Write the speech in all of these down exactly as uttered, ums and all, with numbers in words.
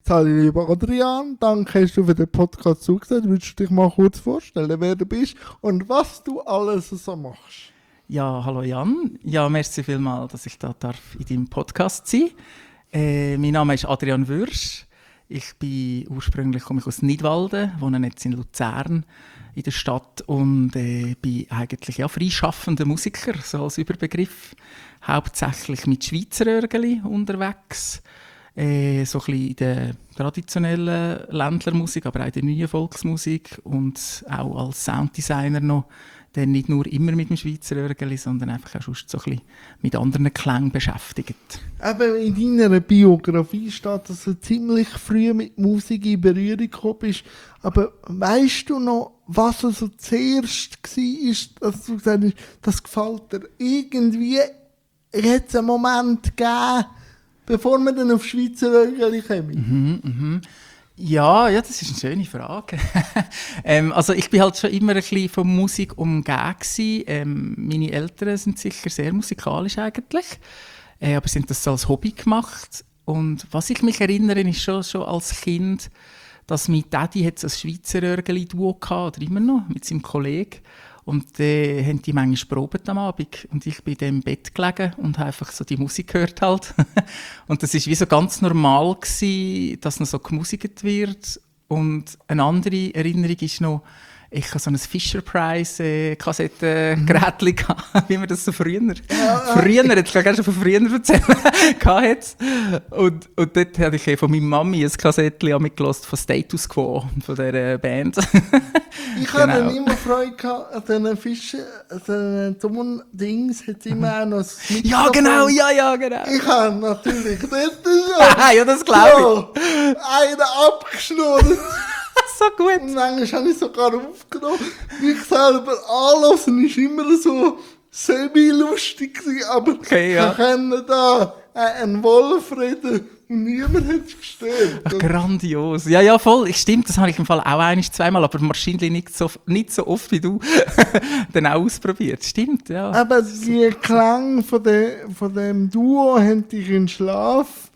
Hallo lieber Adrian, danke, dass du für den Podcast zugesagt. Würdest du dich mal kurz vorstellen, wer du bist und was du alles so machst? Ja, hallo Jan. Ja, merci vielmals, dass ich da darf in deinem Podcast sein. Äh, mein Name ist Adrian Würsch. Ich bin ursprünglich komme ich aus Nidwalden, wohne jetzt in Luzern in der Stadt und äh, bin eigentlich ja freischaffender Musiker, so als Überbegriff. Hauptsächlich mit Schweizer Örgeli unterwegs. Äh, so ein bisschen in der traditionellen Ländlermusik, aber auch in der neuen Volksmusik und auch als Sounddesigner noch, der nicht nur immer mit dem Schweizer Örgeli, sondern einfach auch sonst so ein bisschen mit anderen Klängen beschäftigt. Eben in deiner Biografie steht, dass du ziemlich früh mit Musik in Berührung gekommen bist. Aber weißt du noch, was so zuerst war, dass du gesagt hast, das gefällt dir irgendwie, hat es einen Moment gegeben, bevor wir dann auf Schweizer Örgeli kommen? Mhm, mhm. Ja, ja, das ist eine schöne Frage. ähm, also ich bin halt schon immer ein bisschen von Musik umgeben gewesen. Ähm, meine Eltern sind sicher sehr musikalisch eigentlich, äh, aber sind das so als Hobby gemacht. Und was ich mich erinnere, ist schon, schon als Kind, dass mein Daddy hat so ein Schweizer Örgeli-Duo hatte, oder immer noch, mit seinem Kollegen. Und dann äh, haben die manchmal probiert am Abend. Und ich bin dann im Bett gelegen und habe einfach so die Musik gehört halt. Und das war wie so ganz normal gewesen, dass noch so gemusikt wird. Und eine andere Erinnerung ist noch, ich hatte so ein Fisher-Price-Kassettengerät, äh, wie man das so früher, ja, früher, jetzt kann ich schon von früher erzählen, hatte. Und, und dort habe ich von meiner Mami ein Kassettchen mitgehört von Status Quo, von dieser Band. Ich hatte genau. immer Freude gehabt an diesen Fischen, an diesen dummen Dings, hat es immer auch noch das Mikrofon. Ja, genau, ja, ja, genau. Ich habe natürlich dort schon ja, das glaube ich. einen abgeschnurrt. So gut. Und manchmal habe ich sogar aufgenommen. Mich selber anlassen ist immer so semi-lustig gewesen, aber okay, ja. wir können da einen Wolf reden und niemand hat es gestört. Ach, grandios. Ja, ja, voll. Stimmt, das habe ich im Fall auch ein-, zweimal, aber wahrscheinlich nicht so, nicht so oft wie du dann auch ausprobiert. Stimmt, ja. Aber die Klang von, de, von dem Duo haben dich in Schlaf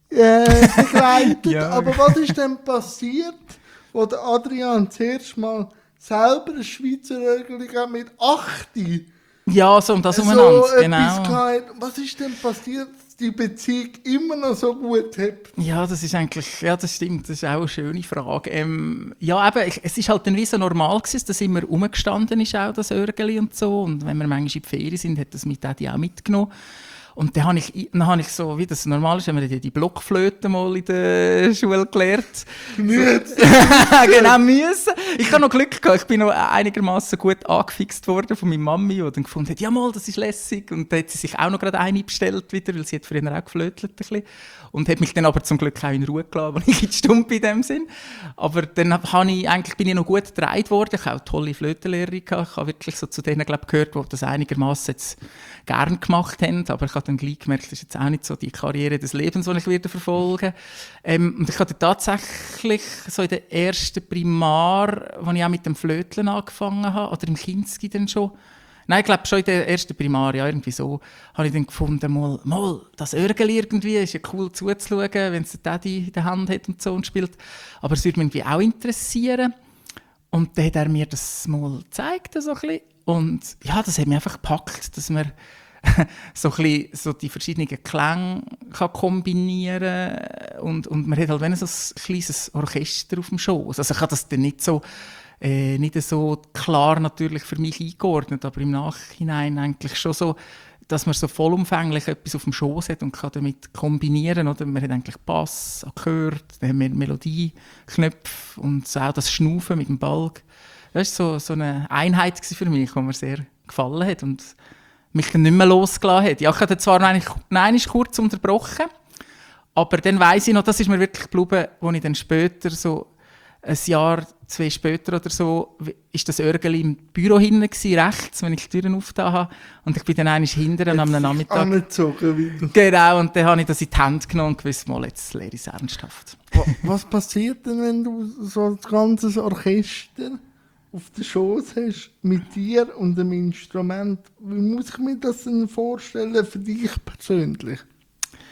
äh, begleitet. Ja. Aber was ist denn passiert, wo der Adrian zuerst mal selber ein Schweizer Örgeli mit achtzig Ja, so um das umeinander, so genau. Klein. Was ist denn passiert, dass die Beziehung immer noch so gut hat? Ja, das ist eigentlich, ja, das stimmt, das ist auch eine schöne Frage. Ähm, ja, eben, ich, es ist halt dann wie so normal gewesen, dass immer rumgestanden ist, auch das Örgeli und so. Und wenn wir manchmal in die Ferien sind, hat das mit Daddy auch mitgenommen. Und dann habe ich, dann habe ich so, wie das normal ist, haben wir die Blockflöte mal in der Schule gelernt. Müssen. Genau, müssen. Ich habe noch Glück gehabt. Ich bin noch einigermaßen gut angefixt worden von meiner Mami, die dann gefunden hat, ja mal, das ist lässig. Und dann hat sie sich auch noch gerade eine bestellt wieder, weil sie hat früher auch geflötelt ein bisschen. Und hat mich dann aber zum Glück auch in Ruhe gelassen, als ich in die Stumpe in dem Sinn. Aber dann habe ich, eigentlich bin ich noch gut gedreht worden. Ich habe auch tolle Flötenlehrerin gehabt. Ich habe wirklich so zu denen, glaube ich, gehört, die das einigermaßen jetzt gern gemacht haben. Aber ich habe dann gleich gemerkt, das ist jetzt auch nicht so die Karriere des Lebens, die ich wieder verfolgen ähm, Und ich hatte tatsächlich so in der ersten Primar, als ich auch mit dem Flöteln angefangen habe, oder im Kinski dann schon, nein, ich glaube schon in der ersten Primar, ja, irgendwie so, habe ich dann gefunden, mal, mal das Örgeli irgendwie, ist ja cool zuzuschauen, wenn es der Daddy in der Hand hat und so und spielt. Aber es würde mich irgendwie auch interessieren. Und dann hat er mir das mal gezeigt, so ein bisschen. Und ja, das hat mich einfach gepackt, dass man so, ein bisschen, so die verschiedenen Klänge kann kombinieren kann. Und, und man hat halt wenn so ein kleines Orchester auf dem Schoß. Also ich habe das dann nicht so, äh, nicht so klar natürlich für mich eingeordnet, aber im Nachhinein eigentlich schon so, dass man so vollumfänglich etwas auf dem Schoß hat und kann damit kombinieren. Oder? Man hat eigentlich Bass, gehört, dann haben wir Melodieknöpfe und so auch das Schnaufen mit dem Balg. Das war so, so eine Einheit für mich, die mir sehr gefallen hat und mich dann nicht mehr losgelassen hat. Ja, ich hatte zwar nein, nein, ist kurz unterbrochen, aber dann weiss ich noch, das ist mir wirklich geblieben, als ich dann später, so ein Jahr, zwei später oder so, ist das Örgeli im Büro hinten gewesen, rechts, wenn ich die Türen aufgetan habe. Und ich bin dann einmal hinterher am Nachmittag. Angezogen wieder. Genau, und dann habe ich das in die Hand genommen und gewusst, mal, jetzt lehre ich es ernsthaft. Was passiert denn, wenn du so ein ganzes Orchester auf den Schoß hast, mit dir und dem Instrument? Wie muss ich mir das denn vorstellen für dich persönlich?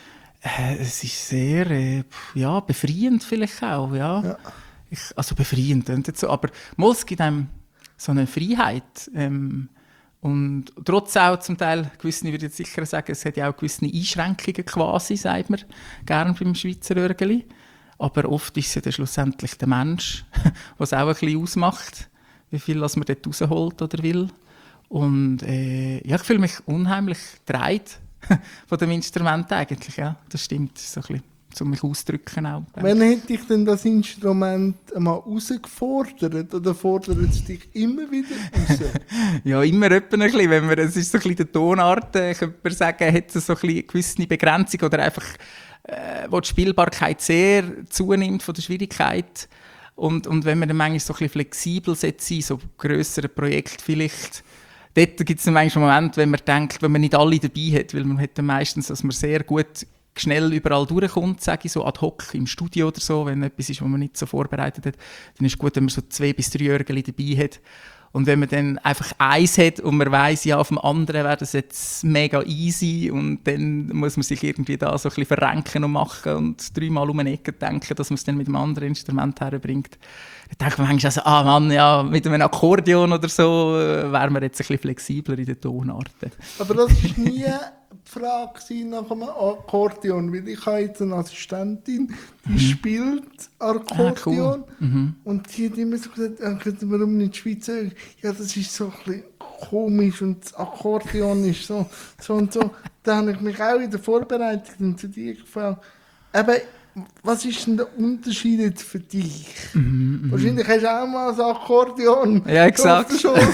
Äh, es ist sehr äh, ja, befreiend vielleicht auch. Ja. Ja. Ich, also befreiend klingt jetzt so, aber mal, es gibt einem so eine Freiheit. Ähm, und trotz auch zum Teil, gewisse, ich würde jetzt sicher sagen, es hat ja auch gewisse Einschränkungen quasi, sagt man gerne beim Schweizer Örgeli. Aber oft ist es ja dann schlussendlich der Mensch, was auch ein bisschen ausmacht, wie viel was man dort rausholt oder will. Und äh, ja, ich fühle mich unheimlich getragen von dem Instrument eigentlich. Ja, das stimmt, so ein bisschen, um mich auszudrücken auch. Wann hätte ich denn das Instrument einmal herausgefordert oder fordert es dich immer wieder raus? Ja, immer etwa ein bisschen. Wenn man, es ist so ein bisschen der Tonart, äh, könnte man sagen, hat es so ein bisschen eine gewisse Begrenzung oder einfach, äh, wo die Spielbarkeit sehr zunimmt von der Schwierigkeit. Und, und wenn man dann manchmal so ein bisschen flexibel sein sollte, so grössere Projekte vielleicht, dort gibt es dann manchmal einen Moment, wenn man denkt, wenn man nicht alle dabei hat, weil man hat dann meistens, dass man sehr gut schnell überall durchkommt, sage ich so ad hoc im Studio oder so, wenn etwas ist, was man nicht so vorbereitet hat, dann ist es gut, wenn man so zwei bis drei Örgeli dabei hat. Und wenn man dann einfach eins hat und man weiss, ja, auf dem anderen wäre das jetzt mega easy und dann muss man sich irgendwie da so ein bisschen verrenken und machen und dreimal um eine Ecke denken, dass man es dann mit einem anderen Instrument herbringt. Dann denkt man manchmal also, ah Mann, ja, mit einem Akkordeon oder so äh, wären wir jetzt ein bisschen flexibler in den Tonarten. Aber das war nie die Frage nach einem Akkordeon, weil ich habe jetzt eine Assistentin, die mhm. spielt Akkordeon. Ah, cool. mhm. Und die hat immer so gesagt, ja, warum nicht Schweizer? Ja, das ist so ein bisschen komisch und das Akkordeon ist so, so und so. Da habe ich mich auch in der Vorbereitung und zu dir gefragt, aber was ist denn der Unterschied jetzt für dich? Mm-hmm. Wahrscheinlich hast du auch mal ein Akkordeon. Ja, exakt.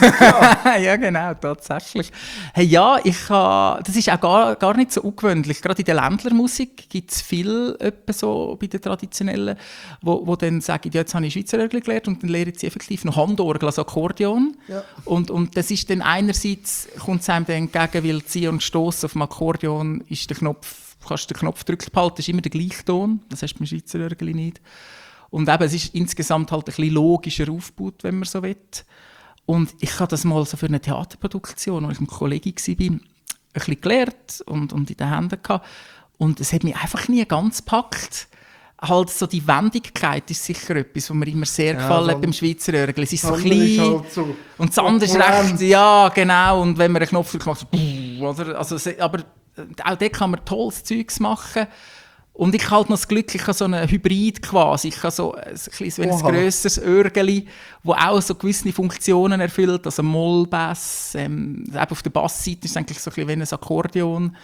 Ja, genau, tatsächlich. Hey, ja, ich ha, das ist auch gar, gar nicht so ungewöhnlich. Gerade in der Ländlermusik gibt es viel, etwa so bei den traditionellen, wo, wo dann sagen, ja, jetzt habe ich Schweizer Orgel gelernt und dann lernen sie effektiv noch Handorgel, also Akkordeon. Ja. Und, und das ist dann einerseits, kommt es einem dann entgegen, weil Ziehen und Stossen auf dem Akkordeon ist der Knopf, du kannst den Knopf drücken behalten, ist immer der gleiche Ton. Das hast du beim Schweizer Örgeli nicht. Und eben, es ist insgesamt halt ein bisschen logischer aufgebaut, wenn man so will. Und ich habe das mal so für eine Theaterproduktion, als ich mit einem Kollegen war, ein bisschen gelernt und, und in den Händen gehabt. Und es hat mich einfach nie ganz gepackt. Halt so die Wendigkeit ist sicher etwas, was mir immer sehr gefallen hat, ja, beim Schweizer Örgel. Es ist so klein halt so und das andere ist recht, ja genau, und wenn man einen Knopf drückt, macht es so, oder? Also, aber auch dort kann man tolles Zeugs machen. Und ich habe halt noch das Glück, ich habe so einen Hybrid quasi. Ich habe so ein, ein, ein grösseres Örgeli, das auch so gewisse Funktionen erfüllt, also Mollbass. Ähm, auf der Bassseite ist es eigentlich so ein bisschen wie ein Akkordeon.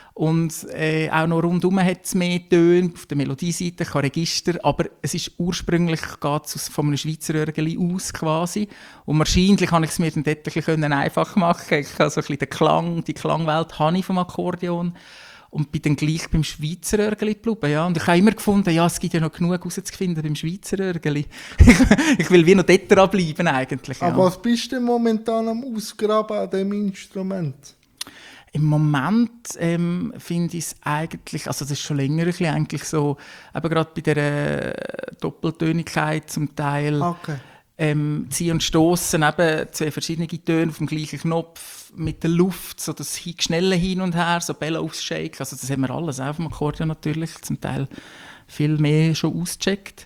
Und äh, auch noch rundherum hat es mehr Töne, auf der Melodieseite, kein Register, aber es ist ursprünglich geht's von einem Schweizer Örgeli aus quasi. Und wahrscheinlich kann ich es mir dann dort ein bisschen einfach machen. Ich habe so ein bisschen den Klang, die Klangwelt habe ich vom Akkordeon und bin dann gleich beim Schweizer Örgeli geblieben. Ja. Und ich habe immer gefunden, ja, es gibt ja noch genug herauszufinden beim Schweizer Örgeli. Ich will wie noch dort dranbleiben eigentlich. Ja. Aber was bist du denn momentan am Ausgraben an diesem Instrument? Im Moment ähm, finde ich es eigentlich, also das ist schon länger ein bisschen eigentlich so, aber gerade bei der äh, Doppeltönigkeit zum Teil, okay. ähm, Ziehen und Stossen, eben zwei verschiedene Töne auf dem gleichen Knopf, mit der Luft, so das schnelle Hin und Her, so Bellows-Shake, also das haben wir alles auch auf dem Akkordeon natürlich, zum Teil viel mehr schon ausgecheckt.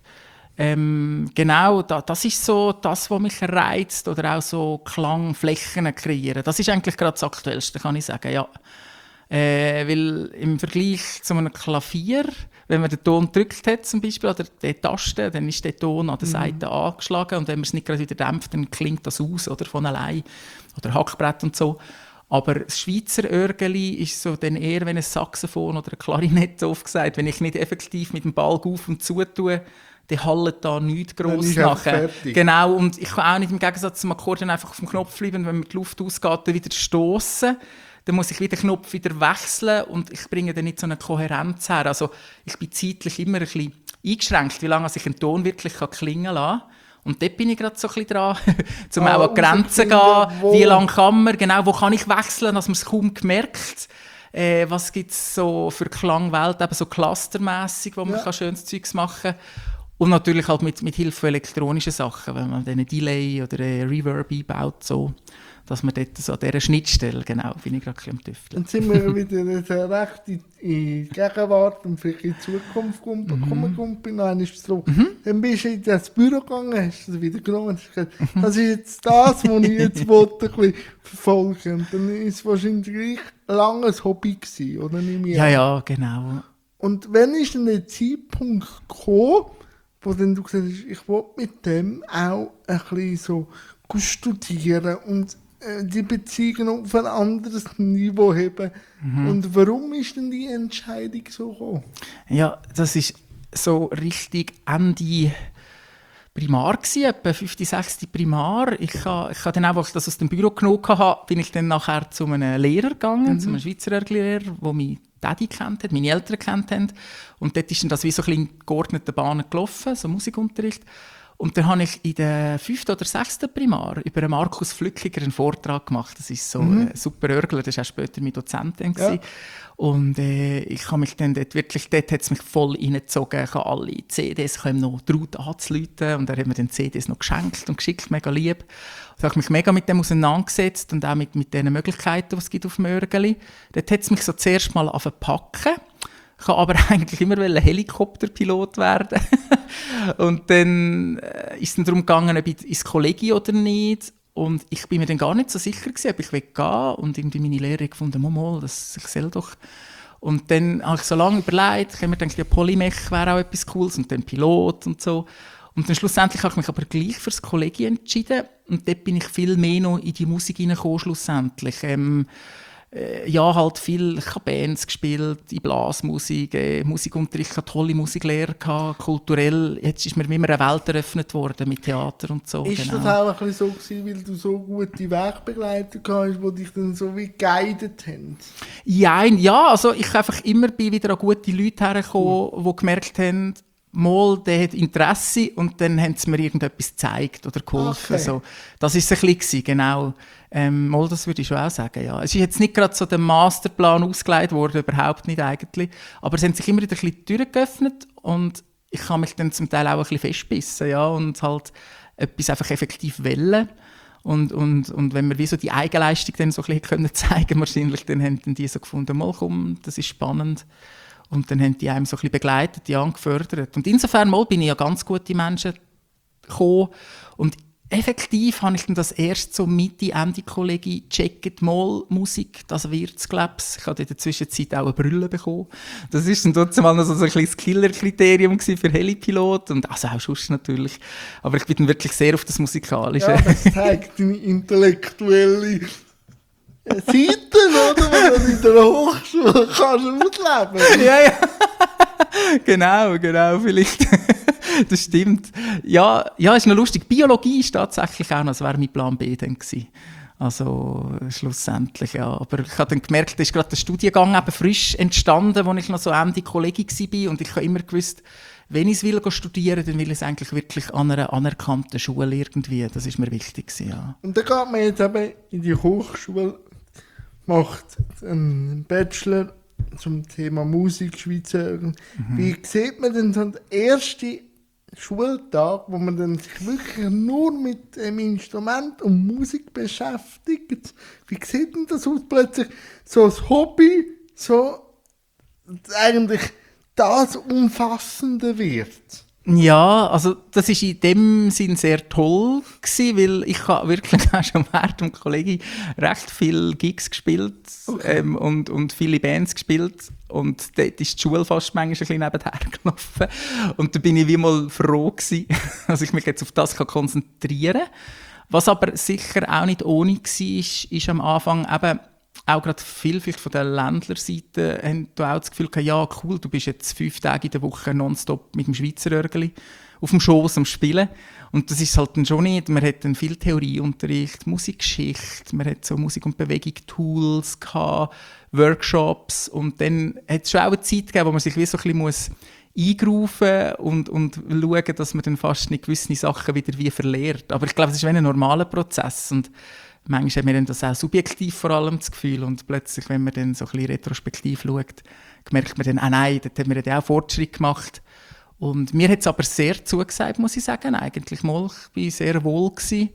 Ähm, genau, da, das ist so das, was mich reizt, oder auch so Klangflächen kreieren. Das ist eigentlich gerade das Aktuellste, kann ich sagen, ja. Äh, weil im Vergleich zu einem Klavier, wenn man den Ton gedrückt hat, zum Beispiel, oder die Taste, dann ist der Ton an der Seite mhm. angeschlagen und wenn man es nicht gerade wieder dämpft, dann klingt das aus, oder, von allein. Oder Hackbrett und so. Aber das Schweizer Örgeli ist so dann eher, wenn ein Saxophon oder eine Klarinette, oft gesagt, wenn ich nicht effektiv mit dem Balg auf und zu tue, die hallen da nichts gross nachher. Genau, und ich kann auch nicht im Gegensatz zum Akkordeon einfach auf dem Knopf bleiben, wenn mir die Luft ausgeht, dann wieder stossen. Dann muss ich wieder den Knopf wieder wechseln und ich bringe dann nicht so eine Kohärenz her. Also ich bin zeitlich immer ein bisschen eingeschränkt, wie lange ich einen Ton wirklich klingen lassen kann. Und dort bin ich gerade so ein bisschen dran, um ah, auch an die Grenzen zu gehen. Wie lange kann man, genau, wo kann ich wechseln, dass man es kaum gemerkt. Äh, was gibt es so für Klangwelt, eben so clustermässig, wo man ja. schönes Zeugs machen kann. Und natürlich halt mit, mit Hilfe von elektronischen Sachen, wenn man dann einen Delay oder einen Reverb einbaut, so, dass man dort so an dieser Schnittstelle, genau, bin ich gerade ein bisschen am Tüfteln. Dann sind wir wieder so recht in die Gegenwart und vielleicht in die Zukunft gekommen. Mhm. Bin noch so. Mhm. Dann bist du in das Büro gegangen, hast du wieder genommen und hast gesagt, das ist jetzt das, was ich jetzt wollte, ein bisschen verfolgen. Und dann ist es wahrscheinlich gleich ein langes Hobby gewesen, oder nicht mehr? Ja, ja, genau. Und wann ist denn der Zeitpunkt gekommen, wo dann du gesagt hast, ich will mit dem auch ein bisschen so studieren und äh, die Beziehungen auf ein anderes Niveau haben. Mhm. Und warum ist denn die Entscheidung so gekommen? Ja, das ist so richtig Ende Primar gewesen, etwa fünfte, sechste Primar. Ich habe ich ha dann einfach das aus dem Büro genommen, habe, bin ich dann nachher zu einem Lehrer gegangen, mhm. zu einem Schweizer Örgli-Lehrer, der mich Daddy kennt hat, meine Eltern kennt haben. Und dort ist dann das wie so ein bisschen in geordneten Bahnen gelaufen, so Musikunterricht. Und dann habe ich in der fünften oder sechsten Primar über Markus Flückiger einen Vortrag gemacht. Das ist so mhm. ein super Örgler, das war auch später mein Dozent. Ja. Und äh, ich habe mich dann dort wirklich, dort hat es mich voll reingezogen. Ich habe alle C Ds, ich habe ihm noch traut anzuleuten und er hat mir dann C Ds noch geschenkt und geschickt, mega lieb. Da habe ich mich mega mit dem auseinandergesetzt und auch mit, mit den Möglichkeiten, die es gibt auf dem Örgeli. Dort hat es mich so zuerst mal packen. Ich wollte aber eigentlich immer Helikopterpilot werden. Und dann äh, ist es dann darum gegangen, ob ich ins Kollegium oder nicht. Und ich bin mir dann gar nicht so sicher gewesen, ob ich gehen will. Und irgendwie meine Lehrerin gefunden, mal, mal, das, ich soll doch. Und dann habe ich so lange überlegt, ich habe mir gedacht, ja, Polymech wäre auch etwas Cooles und dann Pilot und so. Und dann schlussendlich habe ich mich aber gleich für das Kollegium entschieden. Und dort bin ich viel mehr noch in die Musik hineingekommen, schlussendlich. Ähm, äh, ja, halt viel, ich habe Bands gespielt, in Blasmusik, äh, Musikunterricht, ich hatte tolle Musiklehrer gehabt, kulturell. Jetzt ist mir immer eine Welt eröffnet worden mit Theater und so. Ist genau. Das auch ein bisschen so gewesen, weil du so gute Wegbegleiter hast, die dich dann so wie geguidet haben? Ja, ja, also ich einfach immer bin wieder an gute Leute hergekommen, mhm. die gemerkt haben, mal, der hat Interesse und dann haben sie mir irgendetwas gezeigt oder geholfen. Okay. So. Das war es ein bisschen, genau. Ähm, mal, das würde ich schon auch sagen, ja. Es ist jetzt nicht gerade so der Masterplan ausgelegt worden, überhaupt nicht eigentlich. Aber es haben sich immer wieder ein bisschen die Türen geöffnet und ich kann mich dann zum Teil auch ein bisschen festbissen, ja, und halt etwas einfach effektiv wählen. Und, und, und wenn wir wie so die Eigenleistung dann so ein bisschen zeigen können, wahrscheinlich, dann haben dann die so gefunden, mal komm, das ist spannend. Und dann haben die einem so ein bisschen begleitet, die angefördert. Und insofern mal bin ich ja ganz gute Menschen gekommen. Und effektiv habe ich dann das erst so Mitte, Ende Kollegie gecheckt, mal Musik, das wird's, glaub's. Ich habe in der Zwischenzeit auch eine Brille bekommen. Das war dann trotzdem mal noch so ein kleines Killer-Kriterium für Helipilot. Und also auch sonst natürlich. Aber ich bin dann wirklich sehr auf das Musikalische. Ja, das zeigt deine intellektuelle Seiten, oder? Wenn du in der Hochschule kannst ausleben. Ja, ja. Genau, genau, vielleicht. Das stimmt. Ja, ja, ist noch lustig. Biologie ist tatsächlich auch noch, das wäre mein Plan B dann gewesen. Also, schlussendlich, ja. Aber ich habe dann gemerkt, da ist gerade der Studiengang eben frisch entstanden, als ich noch so Ende Kollegie war. Und ich habe immer gewusst, wenn ich es will studieren, dann will ich es eigentlich wirklich an einer anerkannten Schule irgendwie. Das ist mir wichtig gewesen, ja. Und dann geht man jetzt eben in die Hochschule, macht einen Bachelor zum Thema Musik, Schweizer. Mhm. Wie sieht man denn so den ersten Schultag, wo man dann sich wirklich nur mit dem Instrument und Musik beschäftigt? Wie sieht denn das aus? Plötzlich so ein Hobby, so eigentlich das Umfassende wird? Ja, also das war in dem Sinn sehr toll gewesen, weil ich habe wirklich auch schon während dem Kollegi recht viele Gigs gespielt, okay. ähm, und, und viele Bands gespielt und dort ist die Schule fast manchmal ein bisschen nebenher gelaufen und da bin ich wie mal froh gewesen, dass ich mich jetzt auf das konzentrieren kann. Was aber sicher auch nicht ohne war, ist, ist am Anfang eben auch gerade viel, viel von der Ländlerseite haben du auch das Gefühl gehabt, ja cool, du bist jetzt fünf Tage in der Woche nonstop mit dem Schweizer Örgeli auf dem Schoss am Spielen. Und das ist halt dann schon nicht. Man hat dann viel Theorieunterricht, Musikgeschichte, man hat so Musik- und Bewegung-Tools gehabt, Workshops und dann hat es schon auch eine Zeit gegeben, wo man sich wie so ein bisschen muss eingrufen und, und schauen, dass man dann fast nicht gewisse Sachen wieder wie verliert. Aber ich glaube, es ist wie ein normaler Prozess und manchmal hat man dann das auch subjektiv vor allem das Gefühl und plötzlich, wenn man dann so ein bisschen retrospektiv schaut, merkt man dann, ah nein, dort haben wir ja auch Fortschritt gemacht. Und mir hat es aber sehr zugesagt, muss ich sagen. Eigentlich mal, ich war sehr wohl gewesen.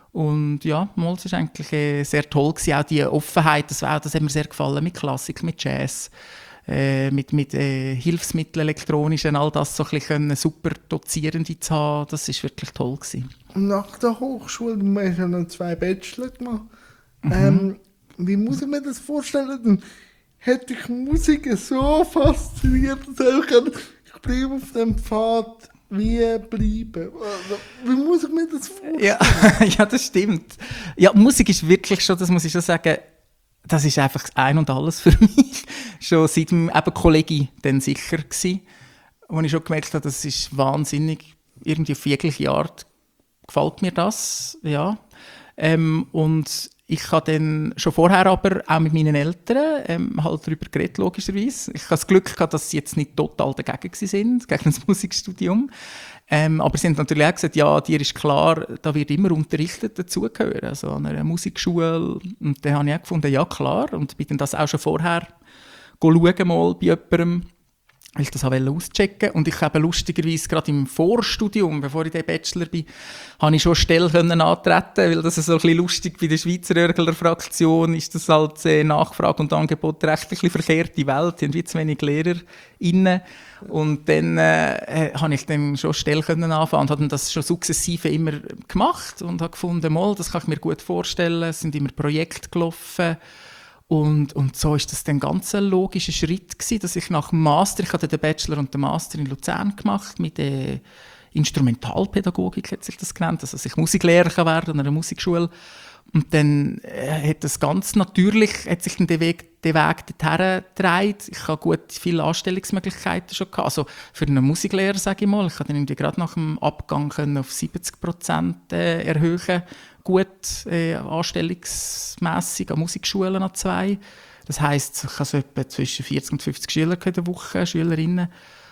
Und ja, mal, es war eigentlich äh, sehr toll gewesen. Auch die Offenheit, das, auch, das hat mir sehr gefallen, mit Klassik, mit Jazz, äh, mit, mit äh, Hilfsmitteln, elektronischen, all das so ein bisschen super Dozierende zu haben. Das war wirklich toll gewesen. Und nach der Hochschule, du hast ja noch zwei Bachelor gemacht. Mhm. Ähm, wie muss ich mir das vorstellen? Dann hätte ich Musik so fasziniert, dass ich ich bleibe auf dem Pfad wie bleiben. Also, wie muss ich mir das vorstellen? Ja, ja, das stimmt. Ja, Musik ist wirklich schon, das muss ich schon sagen, das ist einfach das Ein und Alles für mich. Schon seit dem eben Kollegi dann sicher gewesen, wo ich schon gemerkt habe, das ist wahnsinnig, irgendwie auf jegliche Art gefällt mir das, ja. Ähm, und ich habe dann schon vorher aber auch mit meinen Eltern ähm, halt darüber geredet, logischerweise. Ich habe das Glück gehabt, dass sie jetzt nicht total dagegen waren, gegen das Musikstudium. Ähm, aber sie haben natürlich auch gesagt, ja, dir ist klar, da wird immer unterrichtet dazugehören, also an einer Musikschule. Und dann habe ich auch gefunden, ja klar, und bin dann das auch schon vorher schauen mal bei jemandem, weil ich das auschecken wollte. Und ich habe lustigerweise gerade im Vorstudium, bevor ich den Bachelor bin, habe ich schon eine Stelle können antreten, weil das ist so ein bisschen lustig bei der Schweizer Örgler Fraktion ist das halt äh, Nachfrage und Angebot recht ein bisschen verkehrte Welt, die haben wie zu wenig LehrerInnen. Und dann äh, habe ich dann schon eine Stelle können anfangen und habe das schon sukzessive immer gemacht und habe gefunden, mal, das kann ich mir gut vorstellen, es sind immer Projekte gelaufen. Und, und so ist das dann ganz ein logischer Schritt gewesen, dass ich nach dem Master, ich hatte den Bachelor und den Master in Luzern gemacht, mit der Instrumentalpädagogik hat sich das genannt, also dass ich Musiklehrer kann werden an einer Musikschule. Und dann äh, hat das ganz natürlich, hat sich den Weg, den Weg dorthin getragen. Ich habe gut viele Anstellungsmöglichkeiten schon gehabt. Also für einen Musiklehrer, sage ich mal, ich konnte dann gerade nach dem Abgang können auf siebzig Prozent äh, erhöhen, gut äh, anstellungsmässig an Musikschulen an zwei. Das heisst, ich habe so etwa zwischen vierzig und fünfzig Schüler in der Woche, Schülerinnen.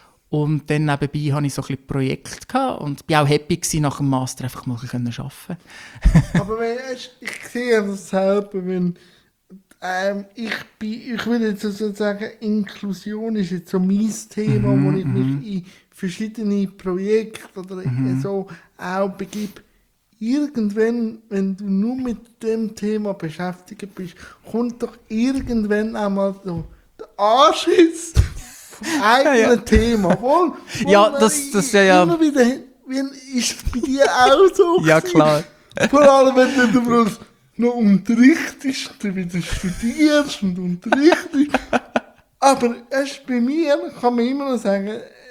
Und dann nebenbei hatte ich so ein bisschen Projekte gehabt und war auch happy gewesen, nach dem Master einfach mal arbeiten zu können. Aber wenn, ich sehe das selber, wenn ähm, ich bin, ich würde jetzt so sagen, Inklusion ist jetzt so mein Thema, mm-hmm, wo ich mich in verschiedene Projekte oder mm-hmm. so auch begebe. Irgendwann, wenn du nur mit dem Thema beschäftigt bist, kommt doch irgendwann einmal so der Anschiss vom eigenen ja, ja. Thema. Wohl, wohl ja, das, das ja, ja. Immer wieder, wie ist es bei dir auch so? Ja, klar. Vor allem, wenn du noch unterrichtest, du wieder studierst und unterrichtest. Aber erst bei mir kann man immer noch sagen,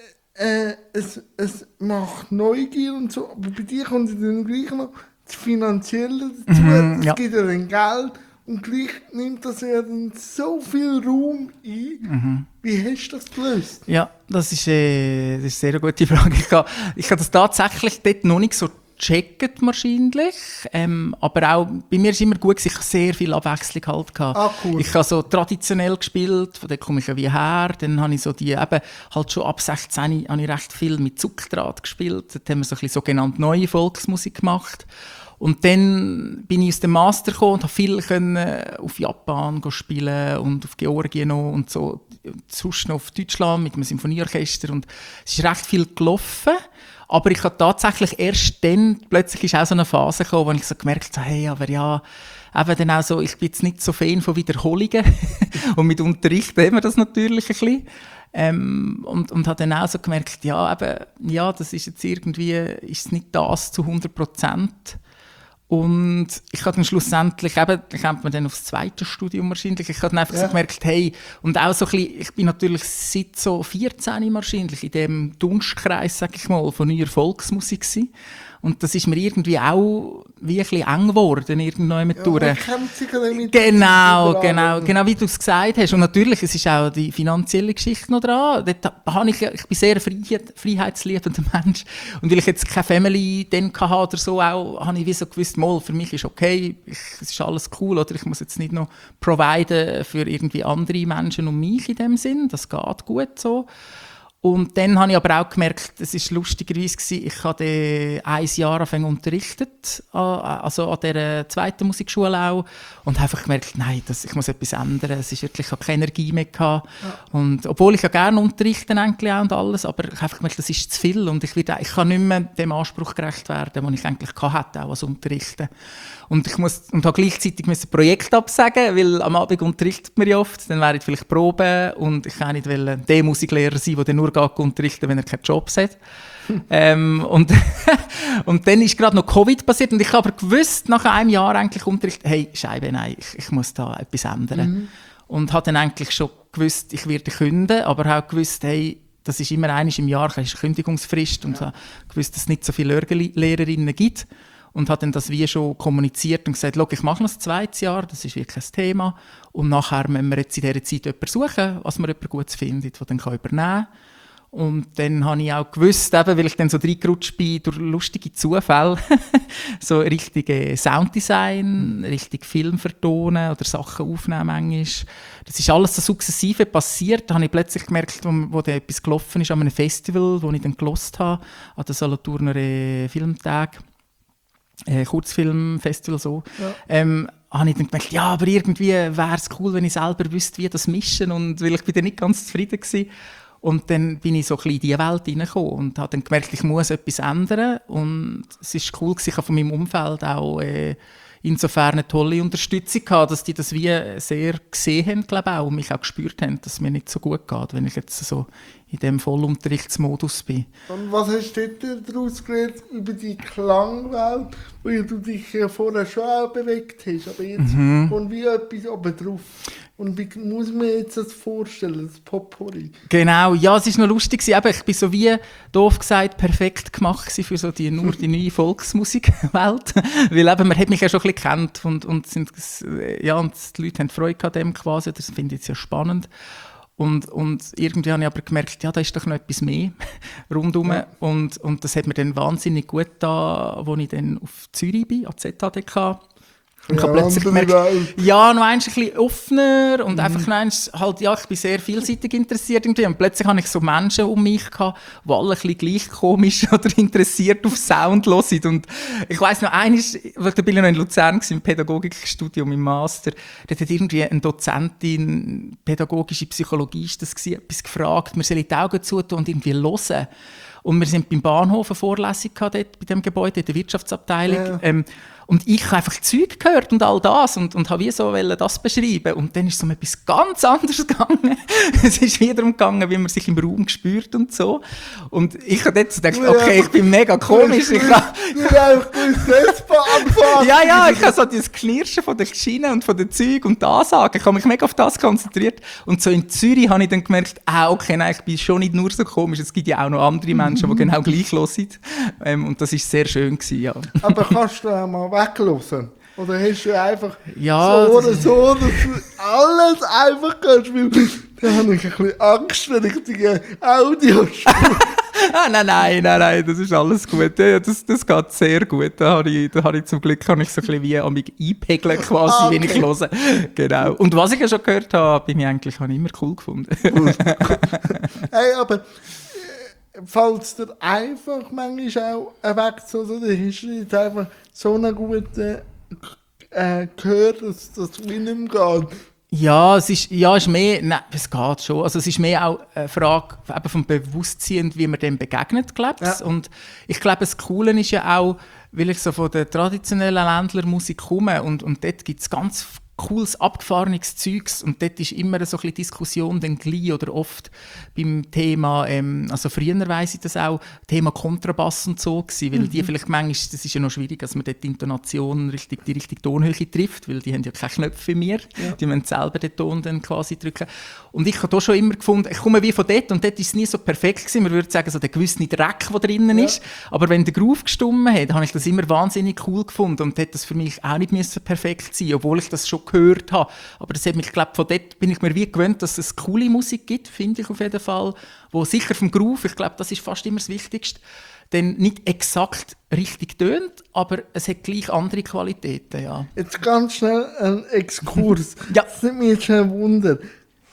äh, es, es macht Neugier und so, aber bei dir kommt dann gleich noch das Finanzielle dazu, mhm, es ja. gibt ja dann Geld und gleich nimmt das ja dann so viel Raum ein. Mhm. Wie hast du das gelöst? Ja, das ist, äh, das ist eine sehr gute Frage. Ich habe, ich habe das tatsächlich dort noch nicht so gecheckt wahrscheinlich, ähm, aber auch bei mir ist immer gut gewesen, ich habe sehr viel Abwechslung halt gehabt. Ah, cool. Ich habe so traditionell gespielt, von da komme ich ja wie her, dann habe ich so die, eben, halt schon ab sechzehn habe ich recht viel mit Zuckdraht gespielt, dort haben wir so ein bisschen sogenannte neue Volksmusik gemacht. Und dann bin ich aus dem Master gekommen und habe viel können auf Japan spielen und auf Georgien noch und so, und sonst noch auf Deutschland mit einem Symphonieorchester und es ist recht viel gelaufen. Aber ich habe tatsächlich erst dann, plötzlich ist auch so eine Phase gekommen, wo ich so gemerkt habe, hey, aber ja, eben dann auch so, ich bin jetzt nicht so Fan von Wiederholungen und mit Unterricht haben wir das natürlich ein bisschen. Ähm, und, und habe dann auch so gemerkt, ja, eben, ja, das ist jetzt irgendwie, ist nicht das zu hundert Prozent. Und ich habe dann schlussendlich, eben, da kommt man dann aufs zweite Studium wahrscheinlich, ich habe dann einfach ja. so gemerkt, hey, und auch so ein bisschen, ich bin natürlich seit so vierzehn wahrscheinlich in dem Dunstkreis, sag ich mal, von neuer Volksmusik gewesen. Und das ist mir irgendwie auch wie ein bisschen eng geworden, irgendwann mit ja, durch. Mit genau, genau, genau wie du es gesagt hast. Und natürlich, es ist auch die finanzielle Geschichte noch dran. Dort habe ich, ich bin sehr freiheit, freiheitsliebender Mensch. Und weil ich jetzt keine Family dann hatte oder so, auch, habe ich wie so gewusst, mal, für mich ist okay, ich, es ist alles cool, oder ich muss jetzt nicht noch providen für irgendwie andere Menschen und mich in dem Sinn. Das geht gut so. Und dann habe ich aber auch gemerkt, es war lustigerweise, gewesen, ich habe ein Jahr angefangen unterrichtet, also an dieser zweiten Musikschule auch, und habe einfach gemerkt, nein, das, ich muss etwas ändern. Es ist wirklich, ich habe keine Energie mehr gehabt. Ja. Und obwohl ich ja gerne unterrichte eigentlich auch und alles, aber ich habe einfach gemerkt, das ist zu viel und ich, werde, ich kann nicht mehr dem Anspruch gerecht werden, den ich eigentlich hatte, auch als Unterrichten. Und ich muss, und habe gleichzeitig ein Projekt absagen, weil am Abend unterrichtet man ja oft, dann wären vielleicht Proben und ich kann nicht der Musiklehrer sein, der nur geht unterrichten, wenn er keinen Job hat. ähm, und, und dann ist gerade noch Covid passiert und ich habe aber gewusst, nach einem Jahr eigentlich Unterricht, hey, Scheibe, nein, ich, ich muss da etwas ändern. Mhm. Und habe dann eigentlich schon gewusst, ich werde künden, aber auch gewusst, hey, das ist immer einmal im Jahr, das ist eine Kündigungsfrist, und ja. habe gewusst, dass es nicht so viele Lehrerinnen gibt. Und hat dann das wie schon kommuniziert und gesagt, ich mache noch ein zweites Jahr, das ist wirklich ein Thema. Und nachher müssen wir jetzt in dieser Zeit jemanden suchen, was man jemanden Gutes findet, der dann übernehmen kann. Und dann habe ich auch gewusst, eben, weil ich dann so reingerutscht bin durch lustige Zufälle, so richtig Sounddesign, richtig Film vertonen oder Sachen aufnehmen manchmal. Das ist alles so sukzessive passiert. Da habe ich plötzlich gemerkt, wo, wo da etwas gelaufen ist an einem Festival, wo ich dann gehört habe, an den Solothurner Filmtag. Äh, Kurzfilmfestival so, ja. ähm, habe ich dann gedacht, ja, aber irgendwie wäre es cool, wenn ich selber wüsste, wie das mischen, und weil ich bin dann nicht ganz zufrieden war. Und dann bin ich so ein bisschen in diese Welt hineingekommen und habe dann gemerkt, ich muss etwas ändern, und es ist cool gewesen, ich habe von meinem Umfeld auch äh, insofern eine tolle Unterstützung gehabt, dass die das wie sehr gesehen haben, glaube ich, auch, und mich auch gespürt haben, dass es mir nicht so gut geht, wenn ich jetzt so in diesem Vollunterrichtsmodus bin. Und was hast du daraus gelernt über die Klangwelt, wo du dich ja vorher schon auch bewegt hast, aber jetzt mhm. kommt wie etwas oben drauf. Und wie muss man jetzt das vorstellen, das Potpourri? Genau, ja, es war noch lustig. Ich war so wie, doof gesagt, perfekt gemacht für so die, nur die neue Volksmusikwelt. Weil eben, man hat mich ja schon ein bisschen gekannt und, und, sind, ja, und die Leute haben Freude an dem quasi. Das finde ich jetzt ja spannend. Und, und irgendwie habe ich aber gemerkt, ja, da ist doch noch etwas mehr rundherum. Ja. Und, und das hat mir dann wahnsinnig gut getan, als ich dann auf Zürich bin, an Z H D K. Und ich habe plötzlich gemerkt, ja, noch ein bisschen offener und mhm. einfach noch eins, halt, ja, ich bin sehr vielseitig interessiert irgendwie. Und plötzlich hatte ich so Menschen um mich gehabt, die alle ein bisschen gleich komisch oder interessiert auf Sound hören. Und ich weiss noch, eines, weil da bin ich noch in Luzern im Pädagogikstudium im Master, da hat irgendwie eine Dozentin, pädagogische Psychologie ist das gewesen, etwas gefragt, wir sollen die Augen zutun und irgendwie hören. Und wir sind beim Bahnhof eine Vorlesung gehabt, dort, bei dem Gebäude, in der Wirtschaftsabteilung. Ja. Ähm, und ich habe einfach Zeug gehört und all das und, und habe wie so das beschreiben. Und dann ist es um etwas ganz anderes gegangen. Es ist wieder darum gegangen, wie man sich im Raum spürt und so. Und ich habe jetzt gedacht, okay, ich bin mega komisch. Ich habe ja, ja, ich habe so das Knirschen von den Schienen und von den Zeug und die Ansagen. Ich habe mich mega auf das konzentriert. Und so in Zürich habe ich dann gemerkt, ah, okay, nein, ich bin schon nicht nur so komisch. Es gibt ja auch noch andere Menschen, die genau gleich hören. Ähm, und das war sehr schön gewesen, ja. Aber kannst du auch mal weglassen? Oder hast du einfach ja, so oder so, dass du alles einfach kannst? Weil da habe ich ein bisschen Angst, wenn ich die Audio spiele. ah, nein, nein, nein, nein, das ist alles gut. Ja, das, das geht sehr gut. Da habe ich, da habe ich zum Glück kann ich so ein bisschen wie an mich einpegeln, quasi, okay. Wenn ich höre. Genau. Und was ich ja schon gehört habe, bin ich eigentlich habe ich immer cool gefunden. Hey, aber falls dir einfach manchmal auch ein Weg zu, oder hast du jetzt einfach so einen guten äh, Gehör, dass das wie nicht mehr geht? Ja, es ist, ja, es ist mehr, nein, es geht schon. Also es ist mehr auch eine Frage eben vom Bewusstsein, wie man dem begegnet, glaube ich. Ja. Und ich glaube, das Coole ist ja auch, weil ich so von der traditionellen Ländlermusik komme und, und dort gibt es ganz cooles, abgefahrenes Zeugs und dort ist immer so ein bisschen Diskussion dann gleich oder oft beim Thema, ähm, also früher weiss ich das auch, Thema Kontrabass und so gewesen, weil mhm. die vielleicht manchmal, das ist ja noch schwierig, dass man dort die Intonation richtig, die richtige Tonhöhe trifft, weil die haben ja keine Knöpfe wie mir, ja. Die müssen selber den Ton dann quasi drücken. Und ich habe da schon immer gefunden, ich komme wie von dort und dort ist es nie so perfekt gewesen, man würde sagen, so der gewisse Dreck, der drinnen ja. ist, aber wenn der Groove gestimmt hat, habe ich das immer wahnsinnig cool gefunden und hätte das für mich auch nicht müssen perfekt sein, obwohl ich das schon gehört habe. Aber das hat mich, glaub, von dort bin ich mir wie gewöhnt, dass es coole Musik gibt, finde ich auf jeden Fall, wo sicher vom Groove, ich glaube, das ist fast immer das Wichtigste, denn nicht exakt richtig tönt, aber es hat gleich andere Qualitäten, ja. Jetzt ganz schnell ein Exkurs. Ja. Das nimmt mich jetzt schon ein Wunder.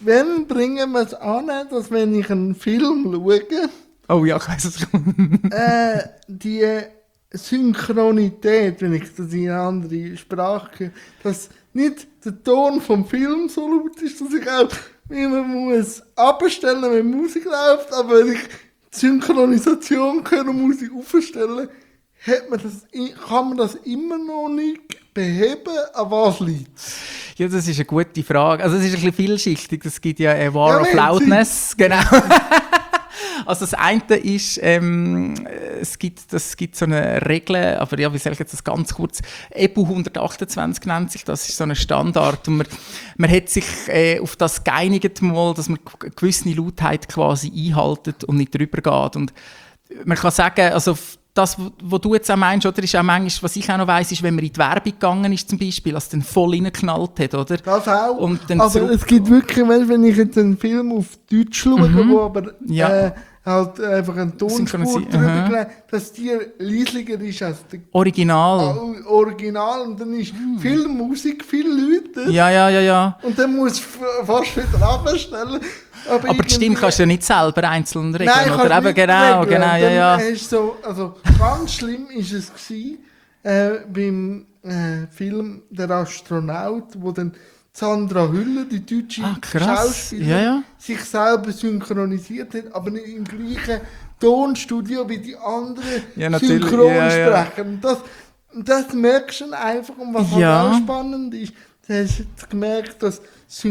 wenn bringen wir es an, dass wenn ich einen Film schaue, Oh ja, ich weiss es. äh, die Synchronität, wenn ich das in eine andere Sprache höre, dass nicht der Ton vom Film so laut ist, dass ich auch immer muss abstellen, wenn Musik läuft, aber wenn ich die Synchronisation höre und Musik aufstellen, hat man das, kann man das immer noch nicht beheben. An was liegt es? Ja, das ist eine gute Frage. Also es ist ein bisschen vielschichtig. Es gibt ja eine War Ja, of wenn Loudness. Genau. Also das eine ist, ähm, es gibt, das gibt so eine Regel, aber ja, wie sage ich jetzt das ganz kurz, E B U hundertachtundzwanzig nennt sich, das ist so ein Standard und man, man hat sich äh, auf das geeinigt mal, dass man eine gewisse Lautheit quasi einhaltet und nicht drüber geht und man kann sagen, also das, was du jetzt auch meinst, oder, ist auch manchmal, was ich auch noch weiss, ist, wenn man in die Werbung gegangen ist zum Beispiel, dass es dann voll reingeknallt hat, oder? Das auch. Und dann aber zurück- es gibt wirklich, wenn ich jetzt einen Film auf Deutsch schaue, Mhm. wo aber Ja. äh, halt einfach einen Tonspur Synchronisi- drüber Aha. gelegt, dass die leislicher ist als der Original. Au- Original und dann ist viel Musik, viele Leute Ja, ja, ja, ja. und dann muss f- fast wieder abstellen. Aber, Aber die Stimme irgendwie- kannst du ja nicht selber einzeln regeln, Nein, oder? Eben, nicht genau, regeln. genau, ja, Dann ja. hast du so, also ganz schlimm ist es gewesen, äh, beim äh, Film Der Astronaut, wo dann Sandra Hüller, die deutsche Ah, krass. Schauspielerin, Ja, ja. sich selber synchronisiert hat, aber nicht im gleichen Tonstudio wie die anderen Ja, natürlich. Synchronsprecher. Und das, und das merkst du dann einfach, und was Ja. halt auch spannend ist, du hast jetzt gemerkt, dass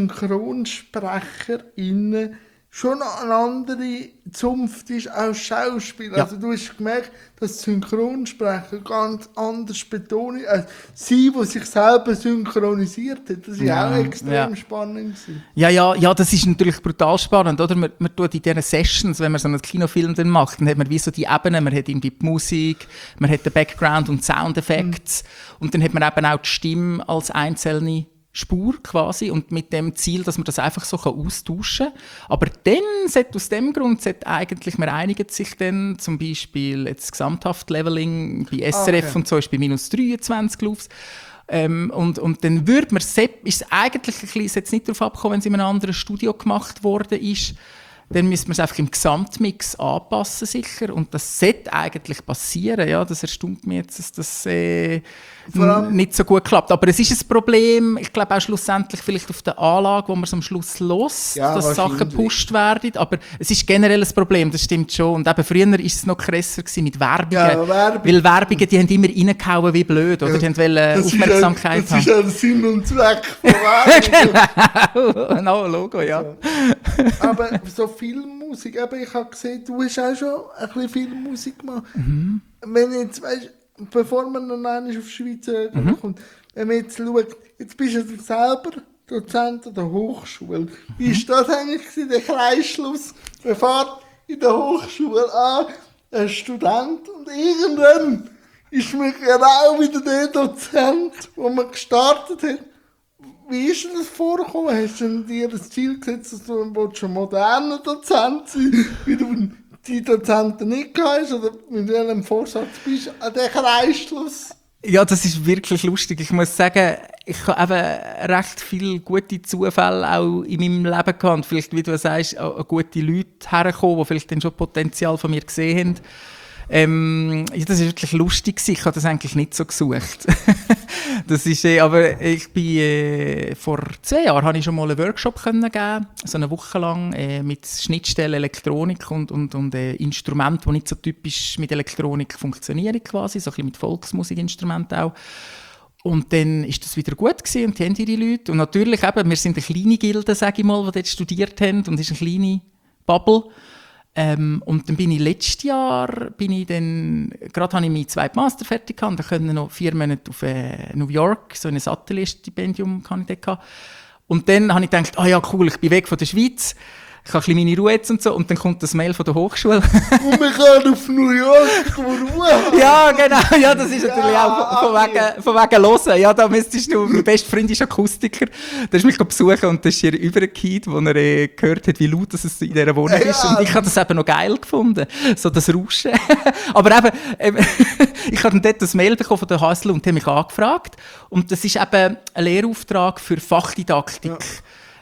SynchronsprecherInnen schon eine andere Zunft ist als Schauspieler. Ja. Also du hast gemerkt, dass Synchronsprecher ganz anders betonen als sie, die sich selber synchronisiert hat. Das war Ja, auch extrem ja. spannend gewesen. Ja, ja, ja, das ist natürlich brutal spannend, oder? Man, man tut in diesen Sessions, wenn man so einen Kinofilm dann macht, dann hat man wie so die Ebenen, man hat irgendwie die Musik, man hat den Background und Soundeffekte und dann hat man eben auch die Stimme als einzelne Spur quasi und mit dem Ziel, dass man das einfach so austauschen kann. Aber dann, sollte aus dem Grund, sollte eigentlich, man einigt sich dann zum Beispiel jetzt Gesamthaft-Leveling bei S R F Okay. und so ist bei minus dreiundzwanzig Laufs. Ähm, und, und dann würde man, sep- ist es eigentlich ein bisschen, ist jetzt nicht darauf abgekommen, wenn es in einem anderen Studio gemacht worden ist, dann müsste man es einfach im Gesamtmix anpassen, sicher. Und das sollte eigentlich passieren. Ja, das erstaunt mich jetzt, dass das äh, Vor allem- n- nicht so gut klappt. Aber es ist ein Problem, ich glaube auch schlussendlich vielleicht auf der Anlage, wo man es am Schluss los, Ja, dass Sachen wahrscheinlich. gepusht werden. Aber es ist generell ein Problem, das stimmt schon. Und eben früher war es noch krasser gewesen mit Werbungen. Ja, Werbung. Weil Werbungen, die haben immer reingehauen wie blöd. Oder? Ja, Die haben wollen Das ist Aufmerksamkeit ja, das ist haben. ja der Sinn und Zweck von Werbung. No, Logo, ja. Aber so Filmmusik, eben, ich habe gesehen, du hast auch schon ein bisschen Filmmusik gemacht. Mhm. Wenn jetzt, weißt, bevor man dann einmal auf die Schweiz äh, Mhm. kommt, wenn man jetzt schaut, jetzt bist du selber Dozent an der Hochschule. Wie Mhm. ist das eigentlich gewesen, der Kreisschluss? Man fährt in der Hochschule an, ein Student, und irgendwann ist man genau wieder der Dozent, wo man gestartet hat. Wie ist denn das vorgekommen? Hast du dir das Ziel gesetzt, dass du ein moderner Dozent sein willst, wie du die Dozenten nicht hast oder mit welchem Vorsatz bist du an den Kreisschluss? Ja, das ist wirklich lustig. Ich muss sagen, ich habe eben recht viele gute Zufälle auch in meinem Leben gehabt. Und vielleicht, wie du sagst, auch gute Leute hergekommen, die vielleicht dann schon Potenzial von mir gesehen haben. Ähm, ja, das war wirklich lustig gewesen. Ich habe das eigentlich nicht so gesucht. Das ist, äh, aber ich bin, äh, vor zwei Jahren habe ich schon mal einen Workshop können geben, so eine Woche lang, äh, mit Schnittstellen, Elektronik und, und, und äh, Instrumenten, die nicht so typisch mit Elektronik funktionieren quasi, so ein bisschen mit Volksmusikinstrumenten auch. Und dann ist das wieder gut gewesen und die haben ihre Leute. Und natürlich eben, wir sind eine kleine Gilde, sage ich mal, die dort studiert haben und es ist eine kleine Bubble. Ähm, und dann bin ich letztes Jahr, bin ich dann, gerade habe ich meinen zweiten Master fertig gehabt, und dann können noch vier Monate auf äh, New York, so ein Atelier-Stipendium kann ich dort gehabt. Und dann habe ich gedacht, ah ja cool, ich bin weg von der Schweiz, ich habe ein bisschen meine Ruhe jetzt und so, und dann kommt das Mail von der Hochschule. Und wir gehen auf New York Ruhe. Ja, genau, ja, das ist natürlich Ja, auch von, von, wegen, von wegen Hören. Ja, da müsstest du, mein bester Freund ist Akustiker, der ist mich besuchen und das ist hier übergekehrt, wo er äh, gehört hat, wie laut das es in dieser Wohnung Ja. ist. Und ich habe das eben noch geil gefunden, so das Rauschen. Aber eben, eben ich habe dann dort das Mail bekommen von der H S L und die haben mich angefragt. Und das ist eben ein Lehrauftrag für Fachdidaktik. Ja.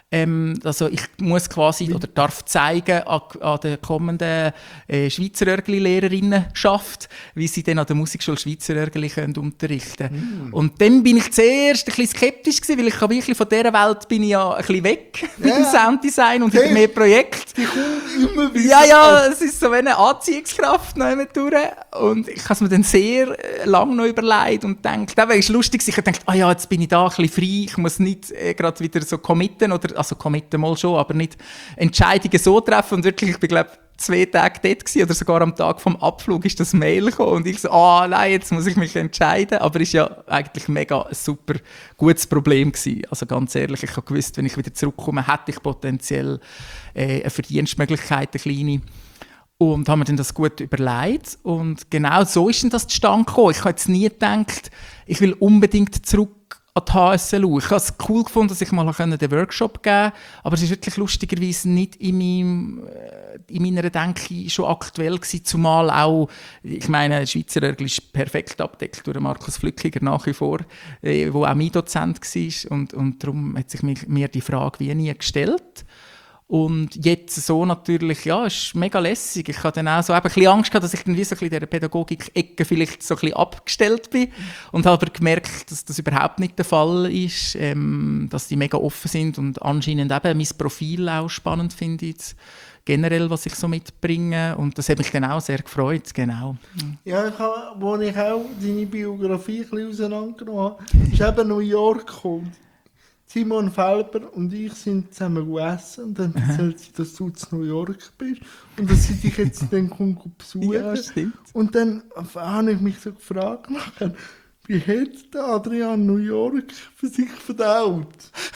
Ähm, also ich muss quasi oder darf zeigen an, an der kommenden äh, Schweizerörgli-Lehrerinnenschaft, wie sie dann an der Musikschule Schweizerörgli können unterrichten. Mm. Und dann bin ich zuerst ein bisschen skeptisch gewesen, weil ich wirklich von dieser Welt bin ich ja ein bisschen weg yeah. mit dem Sounddesign und hey, mehr Projekte. Die kommt immer wieder. Ja, ja, es ist so wie eine Anziehungskraft noch immer durch. Und ich habe es mir dann sehr lange noch überlegt und gedacht, das war lustig, ich dachte, ah ja, jetzt bin ich da ein bisschen frei, ich muss nicht äh, gerade wieder so committen oder also committen mal schon, aber nicht Entscheidungen so treffen. Und wirklich, ich bin, glaube zwei Tage dort gewesen, oder sogar am Tag vom Abflug ist das Mail gekommen. Und ich so, ah oh, nein, jetzt muss ich mich entscheiden. Aber es war ja eigentlich mega ein super gutes Problem gewesen. Also ganz ehrlich, ich habe gewusst, wenn ich wieder zurückkomme, hätte ich potenziell äh, eine Verdienstmöglichkeit, eine kleine. Und haben mir dann das gut überlegt. Und genau so ist dann das zustande gekommen. Ich habe jetzt nie gedacht, ich will unbedingt zurück an die H S L U. Ich habe es cool gefunden, dass ich mal den Workshop geben konnte, aber es war wirklich lustigerweise nicht in, meinem, in meiner Denke schon aktuell gewesen, zumal auch, ich meine, Schweizerörgli ist perfekt abgedeckt durch Markus Flückiger nach wie vor, äh, wo auch mein Dozent war und, und darum hat sich mir, mir die Frage wie nie gestellt. Und jetzt so natürlich, ja, ist mega lässig. Ich hatte dann auch so eben ein bisschen Angst gehabt, dass ich dann wie so ein bisschen in dieser Pädagogik-Ecke vielleicht so ein bisschen abgestellt bin. Und habe aber gemerkt, dass das überhaupt nicht der Fall ist, ähm, dass die mega offen sind und anscheinend eben mein Profil auch spannend finde, generell, was ich so mitbringe. Und das hat mich dann auch sehr gefreut, genau. Ja, ich habe, als ich auch deine Biografie ein bisschen auseinandergenommen habe, ist eben New York gekommen. Simon Felber und ich sind zusammen gegessen und dann erzählt sie, dass du in New York bist und dass sie dich jetzt dann besuchen. Ja, stimmt. Und dann habe ich mich so gefragt, nachher, wie hat der Adrian New York für sich verdaut?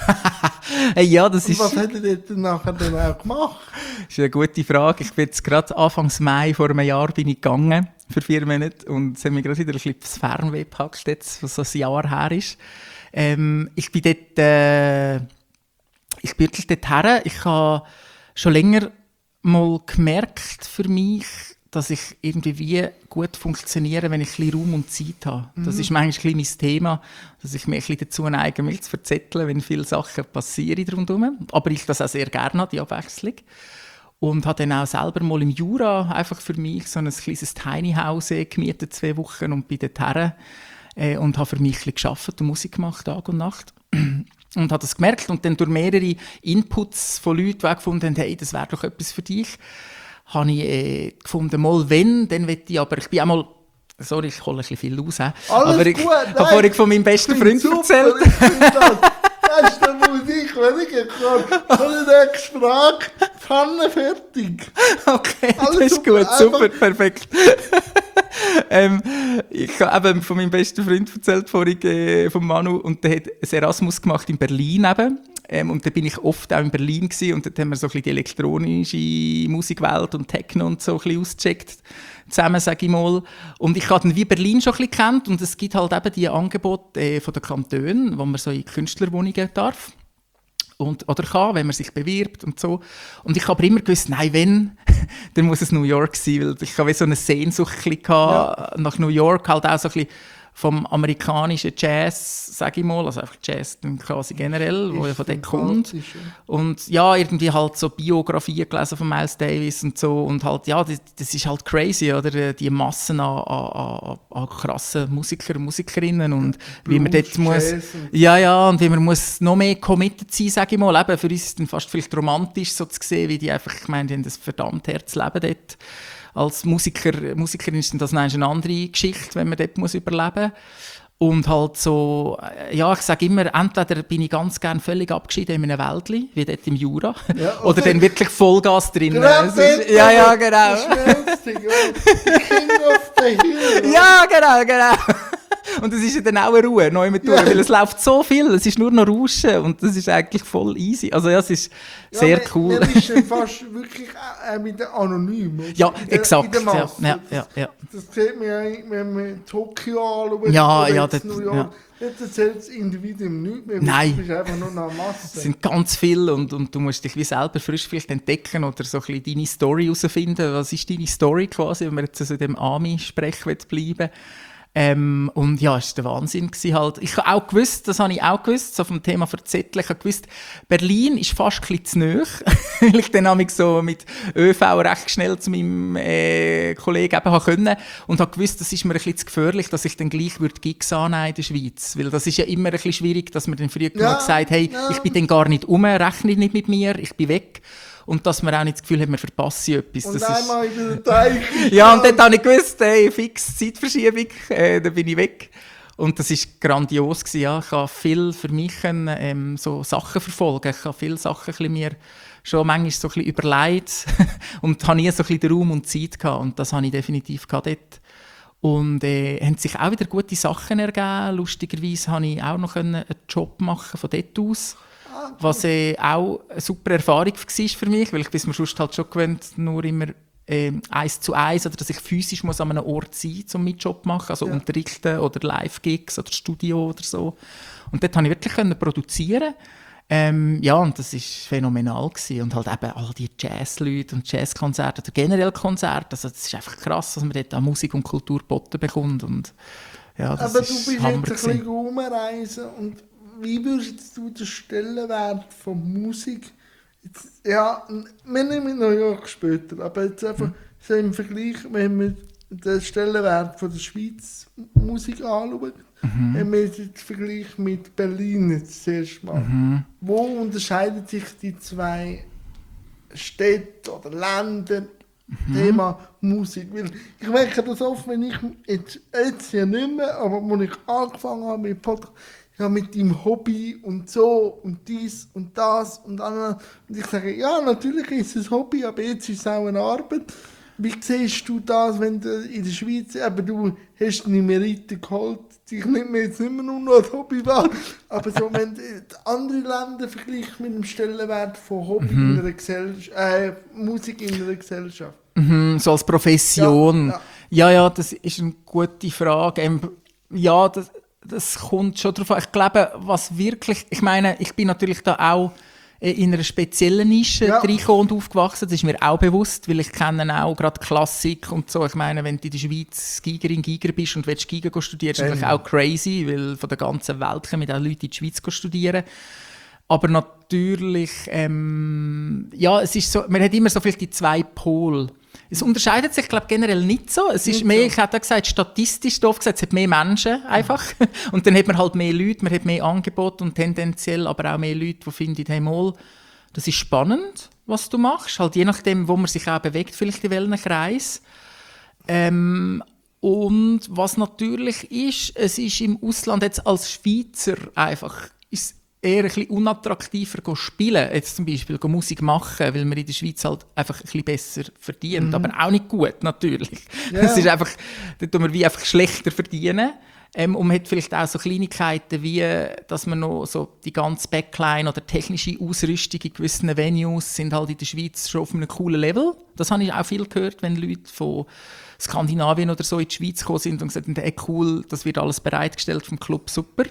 Hey, ja, das und ist... was hat er dann nachher dann auch gemacht? Das ist eine gute Frage. Ich bin jetzt gerade Anfang Mai vor einem Jahr bin ich gegangen, für vier Monate, und es hat mich gerade wieder ein bisschen aufs Fernweh gepackt, jetzt, was so ein Jahr her ist. Ähm, ich bin dort, äh, ich bin wirklich dort her. Ich habe schon länger mal gemerkt für mich, dass ich irgendwie wie gut funktioniere, wenn ich ein bisschen Raum und Zeit habe. Mhm. Das ist manchmal ein bisschen mein Thema, dass ich mich ein bisschen dazu neige, mich zu verzetteln, wenn viele Sachen passieren rundherum. Aber ich das auch sehr gerne habe, die Abwechslung. Und habe dann auch selber mal im Jura einfach für mich so ein kleines Tiny House gemietet, zwei Wochen, und bin dort her. Äh, und habe für mich ein bisschen gearbeitet und Musik gemacht, Tag und Nacht. Und habe das gemerkt und dann durch mehrere Inputs von Leuten, die auch gefunden haben, hey, das wäre doch etwas für dich, habe ich äh, gefunden, mal wenn, dann will ich, aber ich bin auch mal, sorry, ich hole ein bisschen viel raus, äh, aber ich habe vorhin von meinem besten Freund super, erzählt. Das ist der Musik, wenn ich kann. So eine nächste Frage, Pfanne fertig. Okay, alles das ist super, gut, super, perfekt. ähm, ich habe eben von meinem besten Freund erzählt, vorhin, äh, von Manu, und der hat ein Erasmus gemacht in Berlin eben. Ähm, und da bin ich oft auch in Berlin gewesen, und dort haben wir so ein bisschen die elektronische Musikwelt und Techno und so ein bisschen ausgecheckt zusammen, sage ich mal. Und ich habe dann wie Berlin schon ein bisschen kennt, und es gibt halt eben die Angebote äh, von den Kantonen, wo man so in Künstlerwohnungen darf. Und, oder kann, wenn man sich bewirbt und so. Und ich habe aber immer gewusst, nein, wenn, dann muss es New York sein, weil ich habe so eine Sehnsucht ja. nach New York, halt auch so ein bisschen vom amerikanischen Jazz, sage ich mal, also einfach Jazz quasi generell, wo ja von dort kommt. Und ja, irgendwie halt so Biografien gelesen von Miles Davis und so, und halt, ja, das, das ist halt crazy, oder, die Massen an, an, an krassen Musikern und Musikerinnen, und Blues, wie man dort muss, ja, ja, und wie man muss noch mehr committed sein, sage ich mal, eben, für uns ist es dann fast vielleicht romantisch so zu sehen, wie die einfach, ich meine, die haben das verdammt Herzleben dort. Als Musiker, Musikerin ist das eine andere Geschichte, wenn man dort muss überleben muss. Und halt so, ja, ich sage immer, entweder bin ich ganz gerne völlig abgeschieden in einem Wäldli, wie dort im Jura, ja, oder, oder dann wirklich Vollgas drin. Genau, ist, ja, ja, genau. Ja, genau, genau. Und es ist ja dann auch eine Ruhe, neu mit yeah. weil es läuft so viel, es ist nur noch Rauschen, und das ist eigentlich voll easy. Also ja, es ist ja, sehr man, cool. Man ist ja fast wirklich äh, mit der anonym. Ja, der, exakt. Ja, ja, ja, ja. Das, das sieht man ja, wenn man Tokio anschaut, ja, ja, das, New York. Ja. Dort erzählt das Individuum nichts mehr, Nein. Du bist einfach nur eine Masse. Es sind ganz viele, und, und du musst dich wie selber frisch vielleicht entdecken oder so ein bisschen deine Story herausfinden. Was ist deine Story quasi, wenn wir jetzt also in dem Ami-Sprech bleiben? Ähm, und ja, es war der Wahnsinn gewesen halt. Ich habe auch gewusst, das habe ich auch gewusst, so vom Thema Verzetteln, ich habe gewusst, Berlin ist fast ein bisschen zu nahe, weil ich dann nämlich so mit ÖV recht schnell zu meinem äh, Kollegen eben haben können und habe gewusst, das ist mir ein bisschen zu gefährlich, dass ich dann gleich würde Gigs annehmen in der Schweiz, weil das ist ja immer ein bisschen schwierig, dass man dann früher ja, gesagt hey, ja. ich bin dann gar nicht um, rechne nicht mit mir, ich bin weg. Und dass man auch nicht das Gefühl hat, man verpasse etwas. Und das einmal ist... in den Teich. Ja, und dann habe ich gewusst, hey, fix Zeitverschiebung, äh, dann bin ich weg. Und das war grandios gewesen, ja. Ich habe viel für mich können, ähm, so Sachen verfolgen. Ich habe viele Sachen ein mir schon manchmal so ein bisschen überlegt und habe nie so ein bisschen den Raum und Zeit gehabt. Und das habe ich definitiv gehabt dort. Und äh, haben sich auch wieder gute Sachen ergeben. Lustigerweise konnte ich auch noch einen Job machen von dort aus. Was äh, auch eine super Erfahrung war für mich, weil ich bin mir sonst halt schon gewöhnt, nur immer äh, eins zu eins oder dass ich physisch muss an einem Ort sein muss, um meinen Job zu machen, also ja. unterrichten oder Live-Gigs oder Studio oder so. Und dort konnte ich wirklich können produzieren. Ähm, ja, und das war phänomenal gewesen. Und halt eben all die Jazzleute und Jazzkonzerte oder generell Konzerte, also das ist einfach krass, dass man dort an Musik und Kultur geboten bekommt. Und, ja, das aber ist du bist jetzt ein bisschen rumreisen und wie würdest du den Stellenwert von Musik, jetzt, ja, wir nehmen New York später, aber jetzt einfach mhm. so im Vergleich, wenn wir den Stellenwert von der Schweiz Musik anschauen, mhm. wenn wir jetzt vergleichen mit Berlin jetzt zuerst mal, mhm. wo unterscheiden sich die zwei Städte oder Länder mhm. Thema Musik? Weil ich merke das oft, wenn ich jetzt, jetzt ja nicht mehr, aber als ich angefangen habe mit Podcast, ja, mit deinem Hobby und so und dies und das und anderes. Und ich sage, ja, natürlich ist es ein Hobby, aber jetzt ist es auch eine Arbeit. Wie siehst du das, wenn du in der Schweiz, eben du hast deine Merite geholt, ich nehme jetzt nicht mehr nur noch als Hobby wahr, aber so, wenn du andere Länder vergleichst mit dem Stellenwert von Hobby mhm. in einer Gesellschaft, äh, Musik in einer Gesellschaft. Mhm, so als Profession. Ja, ja, ja, das ist eine gute Frage. Ähm, ja, das... Das kommt schon darauf an. Ich glaube, was wirklich, ich meine, ich bin natürlich da auch in einer speziellen Nische ja. reingekommen und aufgewachsen. Das ist mir auch bewusst, weil ich kenne auch gerade Klassik und so. Ich meine, wenn du in der Schweiz Gigerin, Giger bist und willst Giger studieren, ist das natürlich auch crazy, weil von der ganzen Welt kommen auch Leute in die Schweiz studieren. Aber natürlich, ähm, ja, es ist so, man hat immer so vielleicht die zwei Pole. Es unterscheidet sich, glaube generell nicht so. Es ist nicht mehr, so. Ich hätte gesagt, statistisch doof gesagt, es hat mehr Menschen einfach. Und dann hat man halt mehr Leute, man hat mehr Angebot und tendenziell aber auch mehr Leute, die finden, hey mal, das ist spannend, was du machst. Halt je nachdem, wo man sich auch bewegt, vielleicht in welchem Kreis. Ähm, und was natürlich ist, es ist im Ausland jetzt als Schweizer einfach, ist eher ein bisschen unattraktiver go spielen, jetzt zum Beispiel go Musik machen, weil man in der Schweiz halt einfach ein bisschen besser verdient, mhm. aber auch nicht gut, natürlich. Yeah. Es ist einfach, da tun wir wie einfach schlechter verdienen. Ähm, und man hat vielleicht auch so Kleinigkeiten wie, dass man noch so die ganze Backline oder technische Ausrüstung in gewissen Venues sind halt in der Schweiz schon auf einem coolen Level. Das habe ich auch viel gehört, wenn Leute von Skandinavien oder so in die Schweiz gekommen sind und gesagt haben, hey, cool, das wird alles bereitgestellt vom Club, super.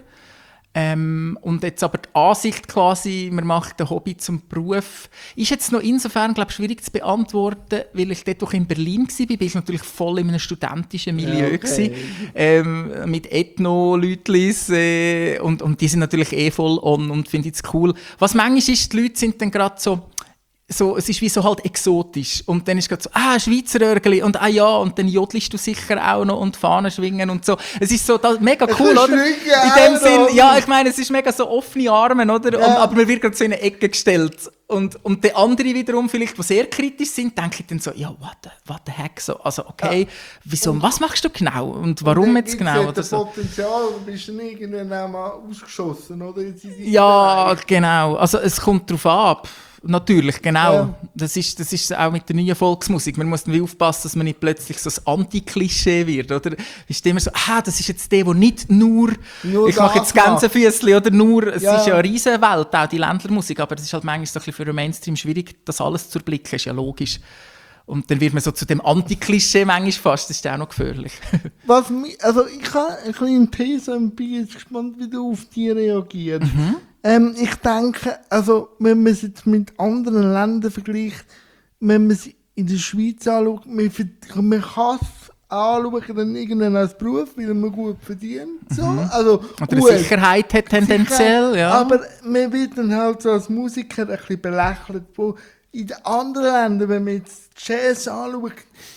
Ähm, und jetzt aber die Ansicht quasi, man macht den Hobby zum Beruf, ist jetzt noch insofern, glaube ich, schwierig zu beantworten, weil ich dort auch in Berlin war, bin ich natürlich voll in einem studentischen Milieu ja, okay. ähm, mit Ethno-Leutlis äh, und, und die sind natürlich eh voll on und finden es cool. Was manchmal ist, die Leute sind dann gerade so, so, es ist wie so halt exotisch. Und dann ist gerade so, ah, Schweizer Örgeli und ah ja, und dann jodelst du sicher auch noch und Fahnen schwingen und so. Es ist so das, mega cool, oder? In dem Sinn, ja, ich meine, es ist mega so offene Arme, oder? Ja. Und, aber man wird gerade so in eine Ecke gestellt. Und, und die anderen wiederum, vielleicht, die sehr kritisch sind, denken dann so, ja, what the, what the heck, so, also okay, ja. wieso, und, was machst du genau und warum und jetzt genau? Oder so. Potenzial, du bist dann irgendwann auch mal ausgeschossen, oder? Ja, Bereich. Genau, also es kommt darauf ab. Natürlich, genau. Ja. Das ist, das ist auch mit der neuen Volksmusik. Man muss dann wie aufpassen, dass man nicht plötzlich so ein Anti-Klischee wird, oder? Es ist immer so, ah, das ist jetzt der, der nicht nur, nur ich mache jetzt Gänsefüßchen, oder nur, es ja. ist ja eine riesen Welt, auch die Ländlermusik, aber es ist halt manchmal so ein bisschen für den Mainstream schwierig, das alles zu erblicken, ist ja logisch. Und dann wird man so zu dem Anti-Klischee manchmal fast, das ist auch noch gefährlich. Was mich, also ich habe eine kleine These und bin jetzt gespannt, wie du auf die reagierst. Mhm. Ähm, ich denke, also wenn man es jetzt mit anderen Ländern vergleicht, wenn man es in der Schweiz anschaut, man, man kann es anschauen dann irgendwann als Beruf, weil man gut verdient. So. Mhm. Also, Oder gut. eine Sicherheit hat tendenziell, ja. Aber man wird dann halt so als Musiker ein bisschen belächelt. Wo in den anderen Ländern, wenn man jetzt Jazz anschaut,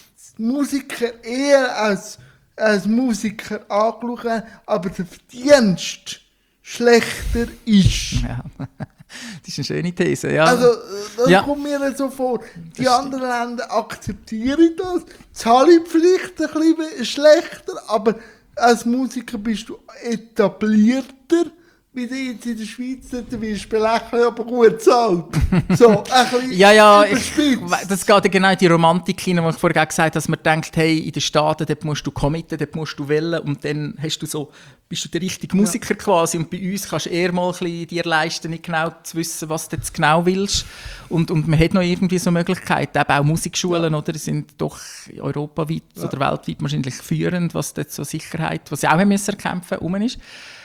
Musiker eher als, als Musiker angeschaut werden, aber der Verdienst schlechter ist. Ja. Das ist eine schöne These, ja. Also, das Ja. kommt mir so vor. Die Das anderen Länder akzeptieren das, zahlen vielleicht ein bisschen schlechter, aber als Musiker bist du etablierter, wie du jetzt in der Schweiz, da wirst du belächelt, aber gut zahlt. So, ein bisschen Ja, ja, ich, überspitzt. das geht ja genau in die Romantik hinein, wo ich vorher gesagt habe, dass man denkt, hey, in den Staaten, dort musst du committen, dort musst du wählen und dann hast du so, bist du der richtige Musiker quasi und bei uns kannst du eher mal ein bisschen dir leisten, nicht genau zu wissen, was du jetzt genau willst und, und man hat noch irgendwie so Möglichkeiten, eben auch Musikschulen, oder, sind doch europaweit Ja. oder weltweit wahrscheinlich führend, was dort so Sicherheit, was sie auch haben müssen erkämpfen, rum ist.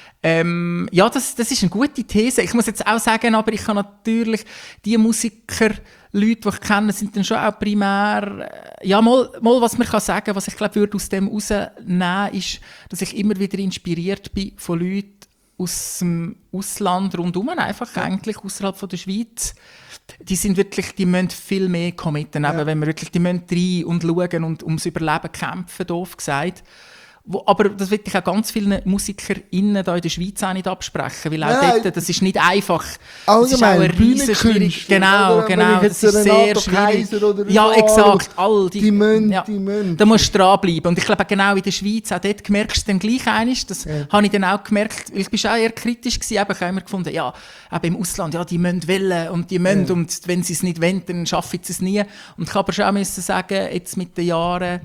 Ähm, ja, das, das ist eine gute These. Ich muss jetzt auch sagen, aber ich kann natürlich die Musiker, Leute, die ich kenne, sind dann schon auch primär, äh, ja, mal, mal was man kann sagen, was ich glaube, würde aus dem rausnehmen, ist, dass ich immer wieder inspiriert bin von Leuten aus dem Ausland rundherum, einfach Ja. eigentlich außerhalb von der Schweiz. Die sind wirklich, die müssen viel mehr committen, Ja. eben, wenn wir wirklich, die müssen rein und schauen und ums Überleben kämpfen, doof gesagt. Wo, aber das will ich auch ganz vielen MusikerInnen da in der Schweiz auch nicht absprechen, weil auch Nein. dort, das ist nicht einfach. Allgemein, das ist auch eine riesen schwierig. Bühnenkünstler, Genau, oder? Wenn genau, ich das jetzt ist sehr Renato schwierig. Kaiser oder Ja, Renato, exakt, all die. Die müssen, ja. die müssen. Da musst du dranbleiben. Und ich glaube, genau in der Schweiz, auch dort merkst du es dann gleich einmal. Das Ja. habe ich dann auch gemerkt, weil ich bin auch eher kritisch gewesen. Aber ich habe immer gefunden, ja, eben im Ausland, ja, die müssen wollen und die müssen Ja. und wenn sie es nicht wollen, dann schaffen sie es nie. Und ich habe aber schon auch müssen sagen, jetzt mit den Jahren,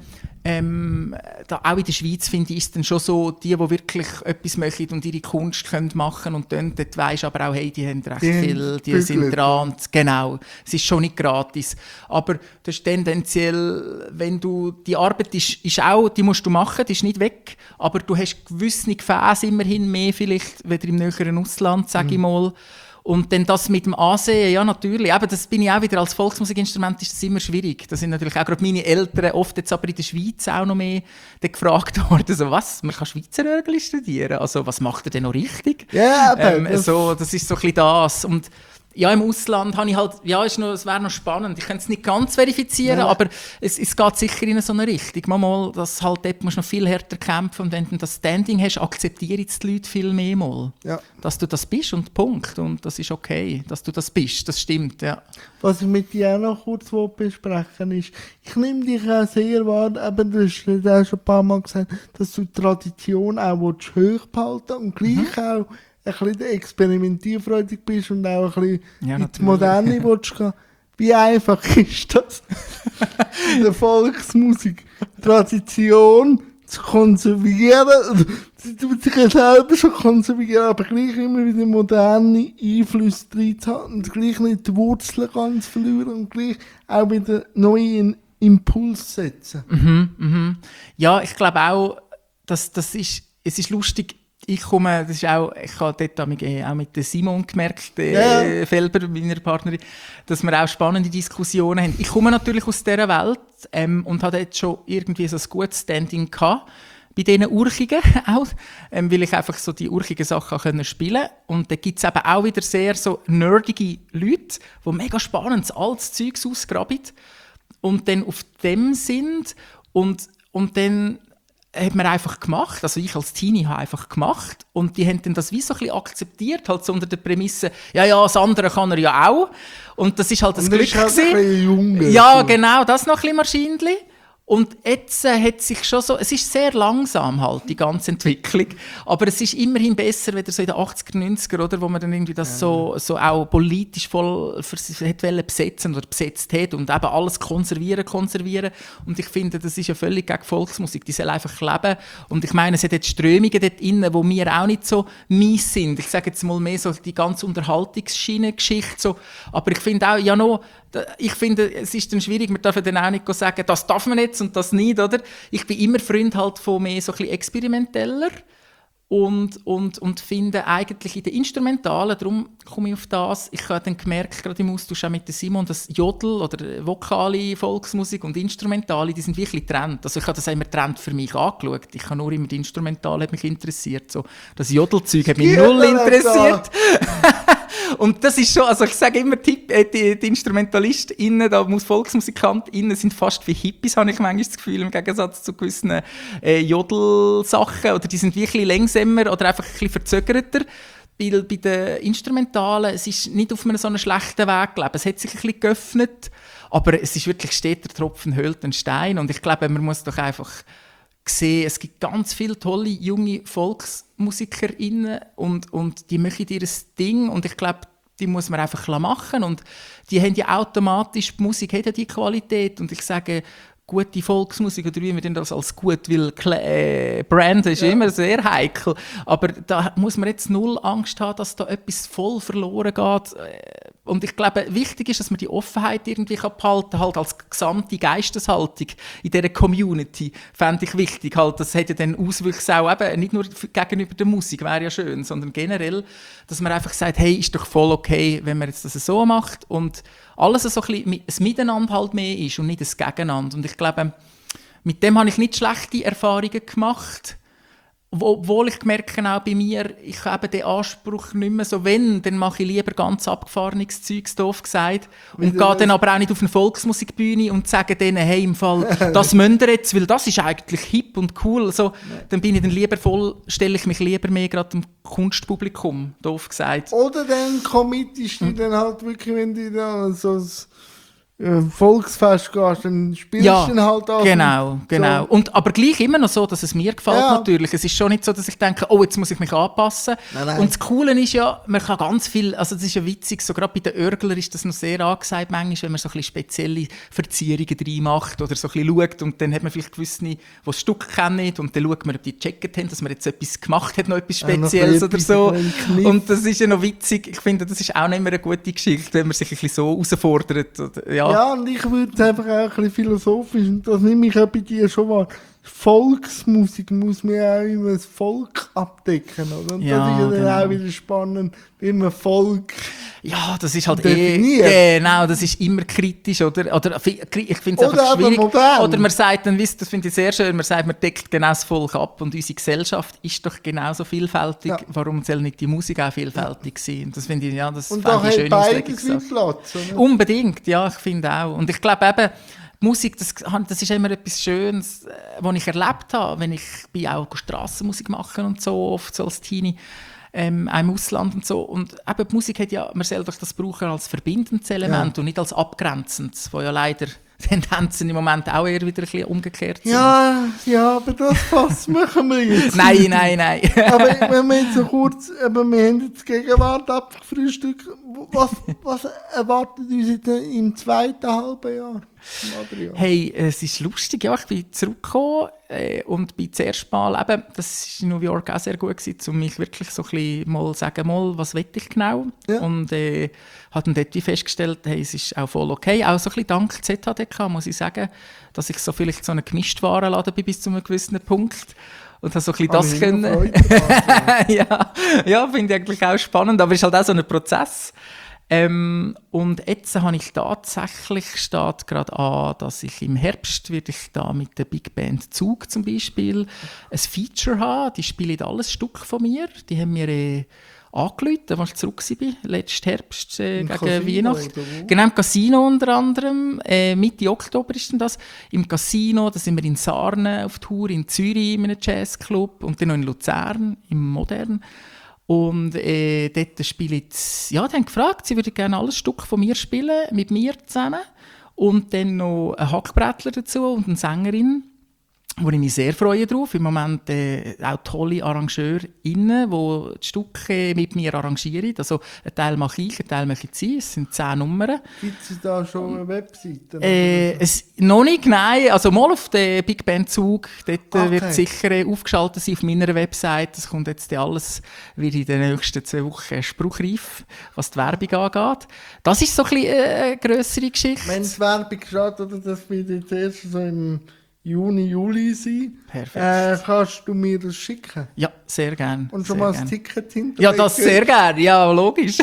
ähm, da, auch in der Schweiz finde ich, ist es dann schon so, die, die wirklich etwas machen und ihre Kunst können machen und dann, dort weisst du aber auch, hey, die haben recht Die haben viel, die viel sind Glück. dran. Und genau, es ist schon nicht gratis. Aber das ist tendenziell, wenn du, die Arbeit ist, ist auch, die musst du machen, die ist nicht weg, aber du hast gewisse Gefäße immerhin mehr vielleicht, wieder im näheren Ausland, sage ich mal. Und dann das mit dem Ansehen, ja natürlich, eben, das bin ich auch wieder, als Volksmusikinstrument ist das immer schwierig. Das sind natürlich auch gerade meine Eltern, oft jetzt aber in der Schweiz auch noch mehr dann gefragt worden, so was, man kann Schweizer Örgel studieren, also was macht er denn noch richtig? Ja, aber Ähm, das- so, das ist so ein bisschen das. Und ja, im Ausland habe ich halt, ja, ist noch, es wäre noch spannend. Ich kann es nicht ganz verifizieren, Nein. aber es, es geht sicher in so eine Richtung. Manchmal, dass halt dort musst du noch viel härter kämpfen und wenn du das Standing hast, akzeptieren jetzt die Leute viel mehr mal. Ja. Dass du das bist und Punkt. Und das ist okay, dass du das bist. Das stimmt, ja. Was ich mit dir auch noch kurz besprechen will, ist, ich nehme dich auch sehr wahr, eben, du hast das auch schon ein paar Mal gesagt, dass du die Tradition auch willst hochbehalten und gleich Mhm. auch ein bisschen experimentierfreudig bist und auch ein bisschen Ja, in die natürlich. Moderne willst gehen. Wie einfach ist das, in der Volksmusik Tradition zu konservieren? Sie tut sich ja selber schon konservieren, aber gleich immer wieder moderne Einflüsse drin zu haben und gleich nicht die Wurzeln ganz verlieren und gleich auch wieder neue Impuls setzen. Mhm, mhm. Ja, ich glaube auch, dass das ist, es ist lustig. Ich komme, das ist auch, ich habe dort auch mit, auch mit Simon gemerkt, äh, Ja. Felber, meiner Partnerin, dass wir auch spannende Diskussionen haben. Ich komme natürlich aus dieser Welt ähm, und habe dort schon irgendwie so ein gutes Standing gehabt. Bei diesen Urchigen auch, ähm, weil ich einfach so die urchigen Sachen können spielen. Und da gibt es eben auch wieder sehr so nerdige Leute, die mega spannendes, altes Zeugs ausgraben und dann auf dem sind und, und dann hat man einfach gemacht, also ich als Teenie habe einfach gemacht und die haben dann das wie so ein bisschen akzeptiert, halt so unter der Prämisse, ja, ja, das andere kann er ja auch und das ist halt das Und Glück ist halt ein gewesen. bisschen jünger. Ja, So. genau, das noch ein bisschen Maschinenli. Und jetzt äh, hat sich schon so, es ist sehr langsam halt, die ganze Entwicklung, aber es ist immerhin besser, wieder so in den achtziger, neunziger, oder, wo man dann irgendwie das so, so auch politisch voll für, hat wollen besetzen oder besetzt hat und eben alles konservieren, konservieren. Und ich finde, das ist ja völlig gegen Volksmusik, die soll einfach leben. Und ich meine, es hat jetzt Strömungen dort drin, wo wir auch nicht so mies sind. Ich sage jetzt mal mehr so die ganze Unterhaltungsschiene-Geschichte, so. Aber ich finde auch, ja noch, ich finde, es ist dann schwierig, man darf dann auch nicht sagen, das darf man jetzt und das nicht, oder? Ich bin immer Freund halt von mehr so ein bisschen experimenteller Und, und, und finde eigentlich in den Instrumentalen, darum komme ich auf das, ich habe dann gemerkt, gerade im Austausch auch mit Simon, dass Jodel oder vokale Volksmusik und Instrumentale, die sind wirklich getrennt. Also ich habe das immer getrennt für mich angeschaut. Ich habe nur immer die Instrumentale, hat mich interessiert. So, das Jodelzeug hat mich null interessiert. Und das ist schon, also ich sage immer, die, die, die InstrumentalistInnen, da muss VolksmusikantInnen sind fast wie Hippies, habe ich manchmal das Gefühl, im Gegensatz zu gewissen äh, Jodelsachen. Oder die sind wirklich langsamer oder einfach ein bisschen verzögerter. Bei, bei den Instrumentalen, es ist nicht auf einem so einen schlechten Weg gelebt. Es hat sich ein bisschen geöffnet, aber es ist wirklich steht der Tropfen höhlt den Stein. Und ich glaube, man muss doch einfach sehen, es gibt ganz viele tolle junge VolksmusikerInnen und, und die machen ihr Ding und ich glaube, die muss man einfach machen und die haben ja automatisch, die Musik hat ja die Qualität und ich sage, gute Volksmusik oder wie wir das als gut will, äh, branden ist ja immer sehr heikel, aber da muss man jetzt null Angst haben, dass da etwas voll verloren geht. Und ich glaube, wichtig ist, dass man die Offenheit irgendwie behalten kann, halt als gesamte Geisteshaltung in dieser Community, fände ich wichtig. Halt, das hätte dann Auswüchse auch eben, nicht nur gegenüber der Musik, wäre ja schön, sondern generell, dass man einfach sagt, hey, ist doch voll okay, wenn man jetzt das so macht und alles so ein bisschen ein Miteinander halt mehr ist und nicht ein Gegeneinander. Und ich glaube, mit dem habe ich nicht schlechte Erfahrungen gemacht. Obwohl ich merke auch bei mir, ich habe den Anspruch nicht mehr so, wenn, dann mache ich lieber ganz abgefahrenes Zeugs, doof gesagt, und gehe dann aber auch nicht auf eine Volksmusikbühne und sage denen, hey, im Fall, das müsst ihr jetzt, weil das ist eigentlich hip und cool. Also, dann bin ich dann lieber voll, stelle ich mich lieber mehr gerade dem Kunstpublikum, doof gesagt. Oder dann committest du hm. dann halt wirklich, wenn du da so ein Volksfest gehst, dann spielst ja, du dann halt auch. Genau, genau. So. Und, aber gleich immer noch so, dass es mir gefällt ja. natürlich. Es ist schon nicht so, dass ich denke, oh, jetzt muss ich mich anpassen. Nein, nein. Und das Coole ist ja, man kann ganz viel, also das ist ja witzig, so gerade bei den Örgler ist das noch sehr angesagt manchmal, wenn man so ein bisschen spezielle Verzierungen reinmacht oder so ein bisschen schaut und dann hat man vielleicht gewisse, die das Stück kennen und dann schaut man, ob die gecheckt haben, dass man jetzt etwas gemacht hat, noch etwas Spezielles ja, noch oder so. Und das ist ja noch witzig. Ich finde, das ist auch nicht mehr eine gute Geschichte, wenn man sich ein bisschen so herausfordert. Oder, ja. Ja, und ich würde es einfach auch ein bisschen philosophisch, und das nehme ich auch bei dir schon wahr. Volksmusik muss man ja auch immer das Volk abdecken, oder? Und ja, das ist ja dann genau. auch wieder spannend, wie man Volk Ja, das ist halt definiert. eh, genau, das ist immer kritisch, oder? Oder ich finde es einfach schwierig. Modern. Oder man sagt dann, das finde ich sehr schön, man sagt, man deckt genau das Volk ab und unsere Gesellschaft ist doch genauso vielfältig. Ja. Warum soll nicht die Musik auch vielfältig sein? Das finde ich, ja, das und da hat beides Platz, oder? Unbedingt, ja, ich finde auch. Und ich glaube eben, Musik, das, das ist immer etwas Schönes, was ich erlebt habe, wenn ich bin auch Strassenmusik machen und so, oft so als Teenie, ähm, auch im Ausland und so. Und eben, die Musik hat ja, man soll doch das brauchen als verbindendes Element ja. und nicht als abgrenzendes, wo ja leider Tendenzen im Moment auch eher wieder ein bisschen umgekehrt sind. Ja, ja, aber das Fass machen wir jetzt. Nein, nein, nein. Aber wenn wir jetzt so kurz, aber wir haben jetzt die Gegenwart abgefrühstückt, was, was erwartet uns jetzt im zweiten halben Jahr? Hey, es ist lustig, ja, ich bin zurückgekommen äh, und bin zuerst mal, eben, das war in New York auch sehr gut gewesen, um mich wirklich so ein bisschen mal sagen, mal, was will ich genau? Ja. Und äh, habe dann dort festgestellt, hey, es ist auch voll okay, auch so ein bisschen dank Z H D K, muss ich sagen, dass ich so vielleicht so ein Gemischtwarenladen bin bis zu einem gewissen Punkt. Und habe so ein bisschen das können. ja, ja finde ich eigentlich auch spannend, aber es ist halt auch so ein Prozess. Ähm, und jetzt habe ich tatsächlich, steht gerade an, dass ich im Herbst werde ich da mit der Big Band Zug zum Beispiel ein Feature haben. Die spielen alles Stück von mir. Die haben mir äh, angerufen, als ich zurück war, letzten Herbst äh, gegen Casino, Weihnachten. Genau, im Casino unter anderem. Äh, Mitte Oktober ist denn das. Im Casino, da sind wir in Sarne auf Tour, in Zürich in einem Jazzclub und dann noch in Luzern, im Modern. Und äh, dort spiele ich, ja, die haben gefragt, sie würden gerne alles Stück von mir spielen, mit mir zusammen. Und dann noch ein Hackbrettler dazu und eine Sängerin, wo ich mich sehr freue drauf. Im Moment äh, auch tolle ArrangeurInnen, die die Stücke mit mir arrangieren. Also einen Teil mache ich, einen Teil mache ich sie. Es sind zehn Nummern. Gibt es da schon eine Webseite? Äh, es, noch nicht, nein. Also mal auf der Big Band Zug. Dort okay. wird sicher äh, aufgeschaltet sein auf meiner Website. Das kommt jetzt alles wieder in den nächsten zwei Wochen spruchreif, was die Werbung angeht. Das ist so ein bisschen äh, eine grössere Geschichte. Wenn es Werbung schaut, oder das wird jetzt erst so im Juni, Juli sein. Perfekt. Äh, kannst du mir das schicken? Ja, sehr gern. Und schon sehr mal gern. das Ticket hinterlegen? Ja, das sehr gerne, ja, logisch.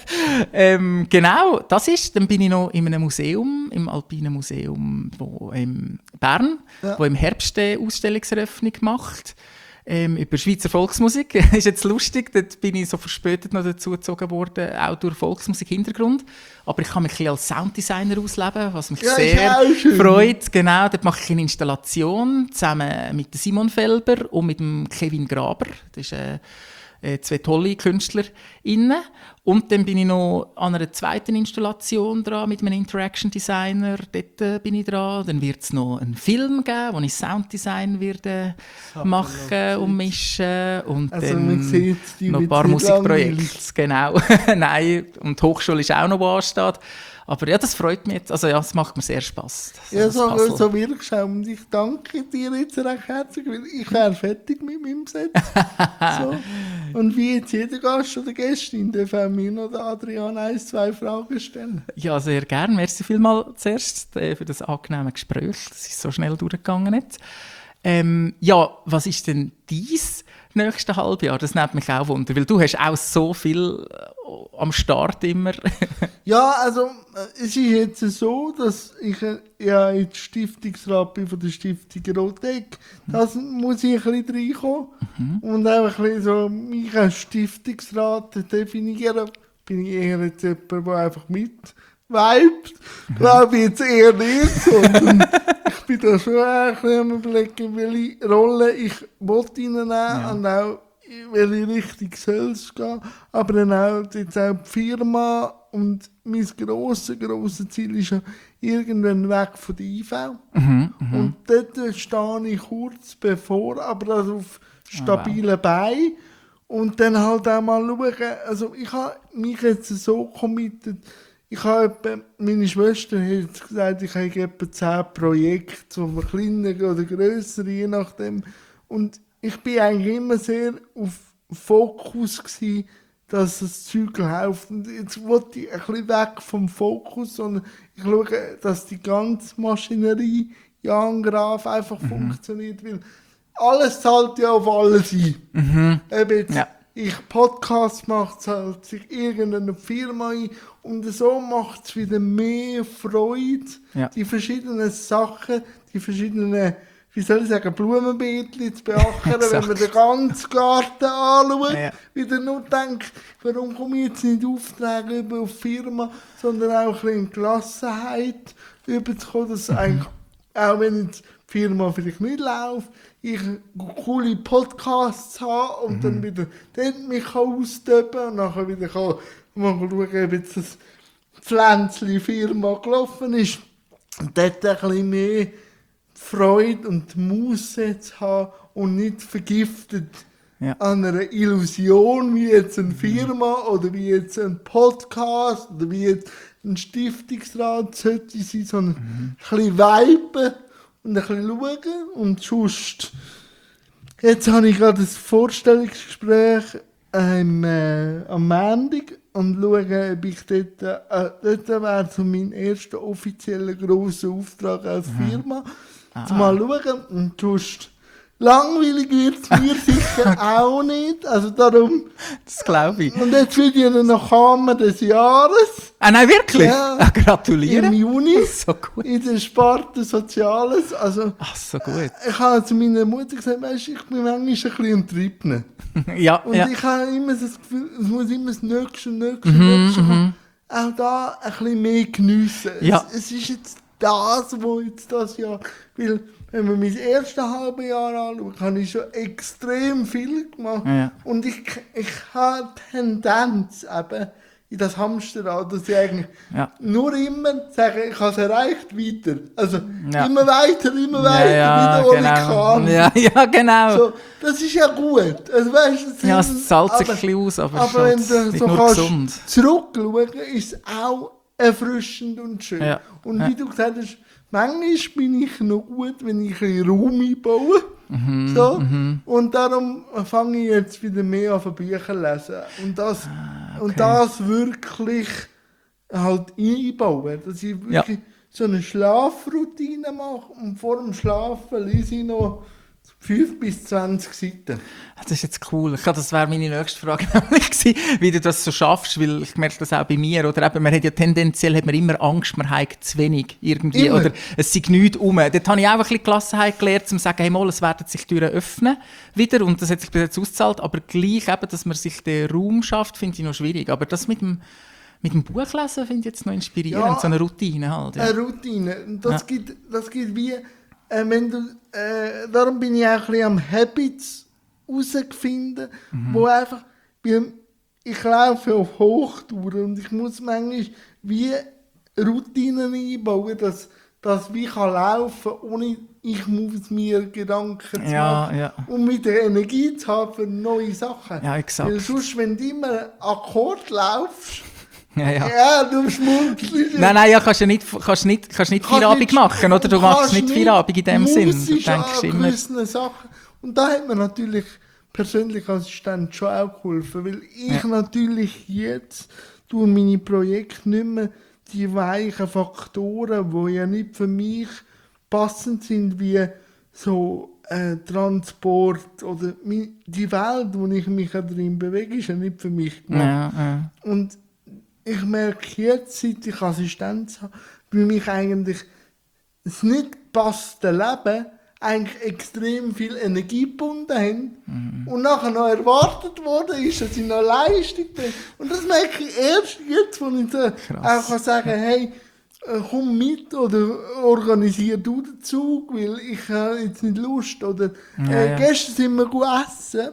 ähm, genau, das ist, dann bin ich noch in einem Museum, im Alpinen Museum wo in Bern, Ja. wo im Herbst eine Ausstellungseröffnung macht. Ähm, über Schweizer Volksmusik. Ist jetzt lustig, dort bin ich so verspätet noch dazu gezogen worden, auch durch Volksmusik-Hintergrund. Aber ich kann mich ein bisschen als Sounddesigner ausleben, was mich Ja, ist sehr auch schön. freut. Genau, dort mache ich eine Installation zusammen mit dem Simon Felber und mit dem Kevin Graber. Das ist äh, äh, zwei tolle KünstlerInnen. Und dann bin ich noch an einer zweiten Installation dran mit einem Interaction Designer. Dort äh, bin ich dran. Dann wird es noch einen Film geben, wo ich Sounddesign werde machen und mischen. Und Also dann man sieht, die noch ein wird paar nicht langweilig. Musikprojekte. Genau. Nein, und die Hochschule ist auch noch, wo ansteht. Aber ja, das freut mich jetzt. Also ja, es macht mir sehr Spass. Ja, das so, Puzzle. so wirkst du auch. Und ich danke dir jetzt recht herzlich, weil ich wäre fertig mit meinem Set. So. Und wie jetzt jeder Gast oder Gästin darf auch mir noch der Adrian ein, zwei Fragen stellen. Ja, sehr gerne. Merci vielmals zuerst äh, für das angenehme Gespräch. Das ist so schnell durchgegangen jetzt. Ähm, ja, was ist denn dies nächste Halbjahr? Das nimmt mich auch wunder, weil du hast auch so viel äh, am Start immer. Ja, also äh, es ist jetzt so, dass ich äh, ja jetzt Stiftungsrat bin von der Stiftung Rotek. Das muss ich ein bisschen reinkommen. Mhm. Und auch ein bisschen so mich als Stiftungsrat definieren. Bin ich eher jetzt jemand, der einfach mit vibet. Glaube ich jetzt eher nicht, sondern ich bin da schon ein bisschen am überlegen, welche Rolle ich reinnehmen will Ja. und auch in welche Richtung soll es gehen. Aber dann auch, jetzt auch die Firma und mein grosses, grosses Ziel ist ja irgendwann weg von der I V. Mhm, mhm. Und dort stehe ich kurz bevor, aber also auf stabilen Beinen. Und dann halt auch mal schauen, also ich habe mich jetzt so committed, ich habe etwa, meine Schwester hat jetzt gesagt, ich habe etwa zehn Projekte, so kleinere oder grössere, je nachdem. Und ich bin eigentlich immer sehr auf Fokus gewesen, dass das Zeug läuft. Und jetzt wollte ich ein bisschen weg vom Fokus, sondern ich schaue, dass die ganze Maschinerie Jan Graf einfach Mhm. funktioniert, weil alles zahlt ja auf alles ein. Mhm. Ob jetzt Ja. ich Podcast mache, zahlt sich irgendeine Firma ein und so macht es wieder mehr Freude, Ja. die verschiedenen Sachen, die verschiedenen, wie soll ich sagen, Blumenbeetchen zu beackern, wenn Exakt. man den ganzen Garten anschaut, Ja. wieder nur denkt, warum komme ich jetzt nicht Aufträge über auf die Firma, sondern auch ein bisschen in Gelassenheit überzukommen, dass eigentlich, auch wenn jetzt die Firma vielleicht nicht läuft, ich coole Podcasts habe und dann wieder dort mich austoben und nachher wieder kann mal schauen, ob jetzt das Pflänzli-Firma gelaufen ist. Und dort ein bisschen mehr Freude und Muße zu haben und nicht vergiftet Ja. an einer Illusion, wie jetzt eine Firma oder wie jetzt ein Podcast oder wie jetzt ein Stiftungsrat sollte sein, sondern ein bisschen viben und ein bisschen schauen und sonst. Jetzt habe ich gerade ein Vorstellungsgespräch ähm, äh, am Montag und schaue, ob ich dort, äh, dort wäre so mein erster offizieller grosser Auftrag als Firma. Jetzt mal schauen und sonst langweilig wird es mir sicher auch nicht. Also darum, Das glaube ich. und jetzt will ich noch Hammer des Jahres Ah, nein, wirklich? Ja. Ah, gratuliere. im Juni So gut. in der Sparte Soziales. Also Ach, so gut. ich habe zu meiner Mutter gesagt, weißt, ich bin manchmal ein bisschen im Triebnen. Ja, Und ja. ich habe immer das Gefühl, es muss immer das Nächste, Nächste, Mhm, Nächste mhm. kommen. Auch da ein bisschen mehr geniessen. Ja. Es, es ist jetzt das, wo jetzt das Jahr, weil wenn man mein erstes halbe Jahr anschaut, habe ich schon extrem viel gemacht. Ja. Und ich, ich habe Tendenz eben in das Hamsterrad, dass ich eigentlich Ja. nur immer sage, ich habe es erreicht, weiter. Also Ja. immer weiter, immer weiter, ja, wieder ohne genau. Kahn. Ja, ja, genau. So, das ist ja gut. Also, weißt, das Ja, sind- es zahlt sich aber- ein bisschen aus, aber, aber wenn es ist halt du nicht so nur kannst gesund. zurückschauen, ist es auch erfrischend und schön. Ja. Und Ja. wie du gesagt hast, manchmal bin ich noch gut, wenn ich ein bisschen Raum einbaue. Mhm, so. Und darum fange ich jetzt wieder mehr an Bücher zu lesen. Und das, Ah, und das wirklich halt einbauen. Dass ich wirklich Ja. so eine Schlafroutine mache und vor dem Schlafen lese ich noch fünf bis zwanzig Seiten. Das ist jetzt cool. Ich glaube, das wäre meine nächste Frage nämlich gewesen, wie du das so schaffst, weil ich merke das auch bei mir. Oder eben, man hat ja tendenziell hat man immer Angst, man hat zu wenig irgendwie. Immer. Oder es sei nichts rum. Dort habe ich auch ein bisschen Gelassenheit gelernt, um zu sagen, hey, mal, es werden sich Türen öffnen wieder und das hat sich bis jetzt ausgezahlt. Aber gleich eben, dass man sich den Raum schafft, finde ich noch schwierig. Aber das mit dem, mit dem Buchlesen finde ich jetzt noch inspirierend, Ja, so eine Routine halt. Ja. Eine Routine. Und das, Ja. gibt, das gibt wie, äh, wenn du, äh, darum bin ich auch ein bisschen am Habits herausfinden, Mhm. wo einfach, weil ich laufe auf Hochtouren und ich muss manchmal wie Routinen einbauen, dass dass wie kann laufen, ohne ich muss mir Gedanken zu Ja, machen, ja. um wieder Energie zu haben für neue Sachen. Ja, exakt. Weil sonst, wenn du immer Akkord laufst, Ja, ja. ja, du schmunzelst. Nein, nein, ja, kannst du nicht, kannst nicht, kannst nicht Kannst Feierabend nicht- machen, oder? Du machst nicht Feierabend in dem Sinn. Du musisch denkst an immer, gewissen Sachen. Und da hat mir natürlich persönlich als Assistent schon auch geholfen, weil ich Ja. natürlich jetzt durch meine Projekte nicht mehr die weichen Faktoren, die ja nicht für mich passend sind, wie so äh, Transport oder mi- die Welt, wo ich mich ja drin bewege, ist ja nicht für mich gemacht. ja, ja. Und ich merke jetzt, seit ich Assistenz habe, wie mich eigentlich das nicht gepasste Leben eigentlich extrem viel Energie gebunden haben Mhm. und nachher noch erwartet worden ist, dass ich noch Leistung bringe. Und das merke ich erst jetzt, wo ich so Krass. auch kann sagen hey, äh, komm mit oder organisier du den Zug, weil ich habe jetzt nicht Lust. Oder Ja, äh, ja. gestern sind wir gut essen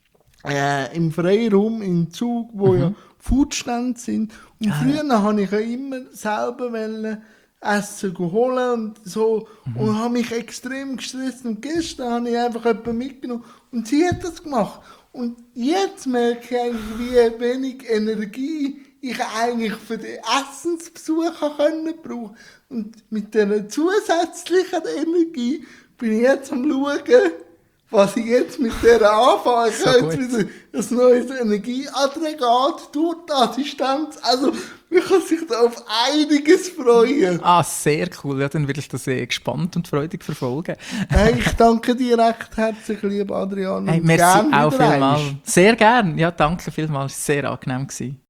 äh, im Freiraum, im Zug, wo ja Foodstände sind. Und Ah, früher habe ich ja immer selber wollen Essen holen und so und habe mich extrem gestresst. Und gestern habe ich einfach jemanden mitgenommen und sie hat das gemacht. Und jetzt merke ich eigentlich, wie wenig Energie ich eigentlich für den Essensbesuch habe können brauchen. Und mit dieser zusätzlichen Energie bin ich jetzt am Schauen, was ich jetzt mit der anfange. Ich So habe jetzt gut. wieder ein neues Energieaggregat durch die Assistenz. Also, man kann sich da auf einiges freuen. Ah, sehr cool. Ja, dann will ich das sehr gespannt und freudig verfolgen. Hey, ich danke dir recht herzlich, lieber Adrian. Hey, und merci gern auch wieder vielmals. einmal. Sehr gern. Ja, danke vielmals. Sehr angenehm gewesen.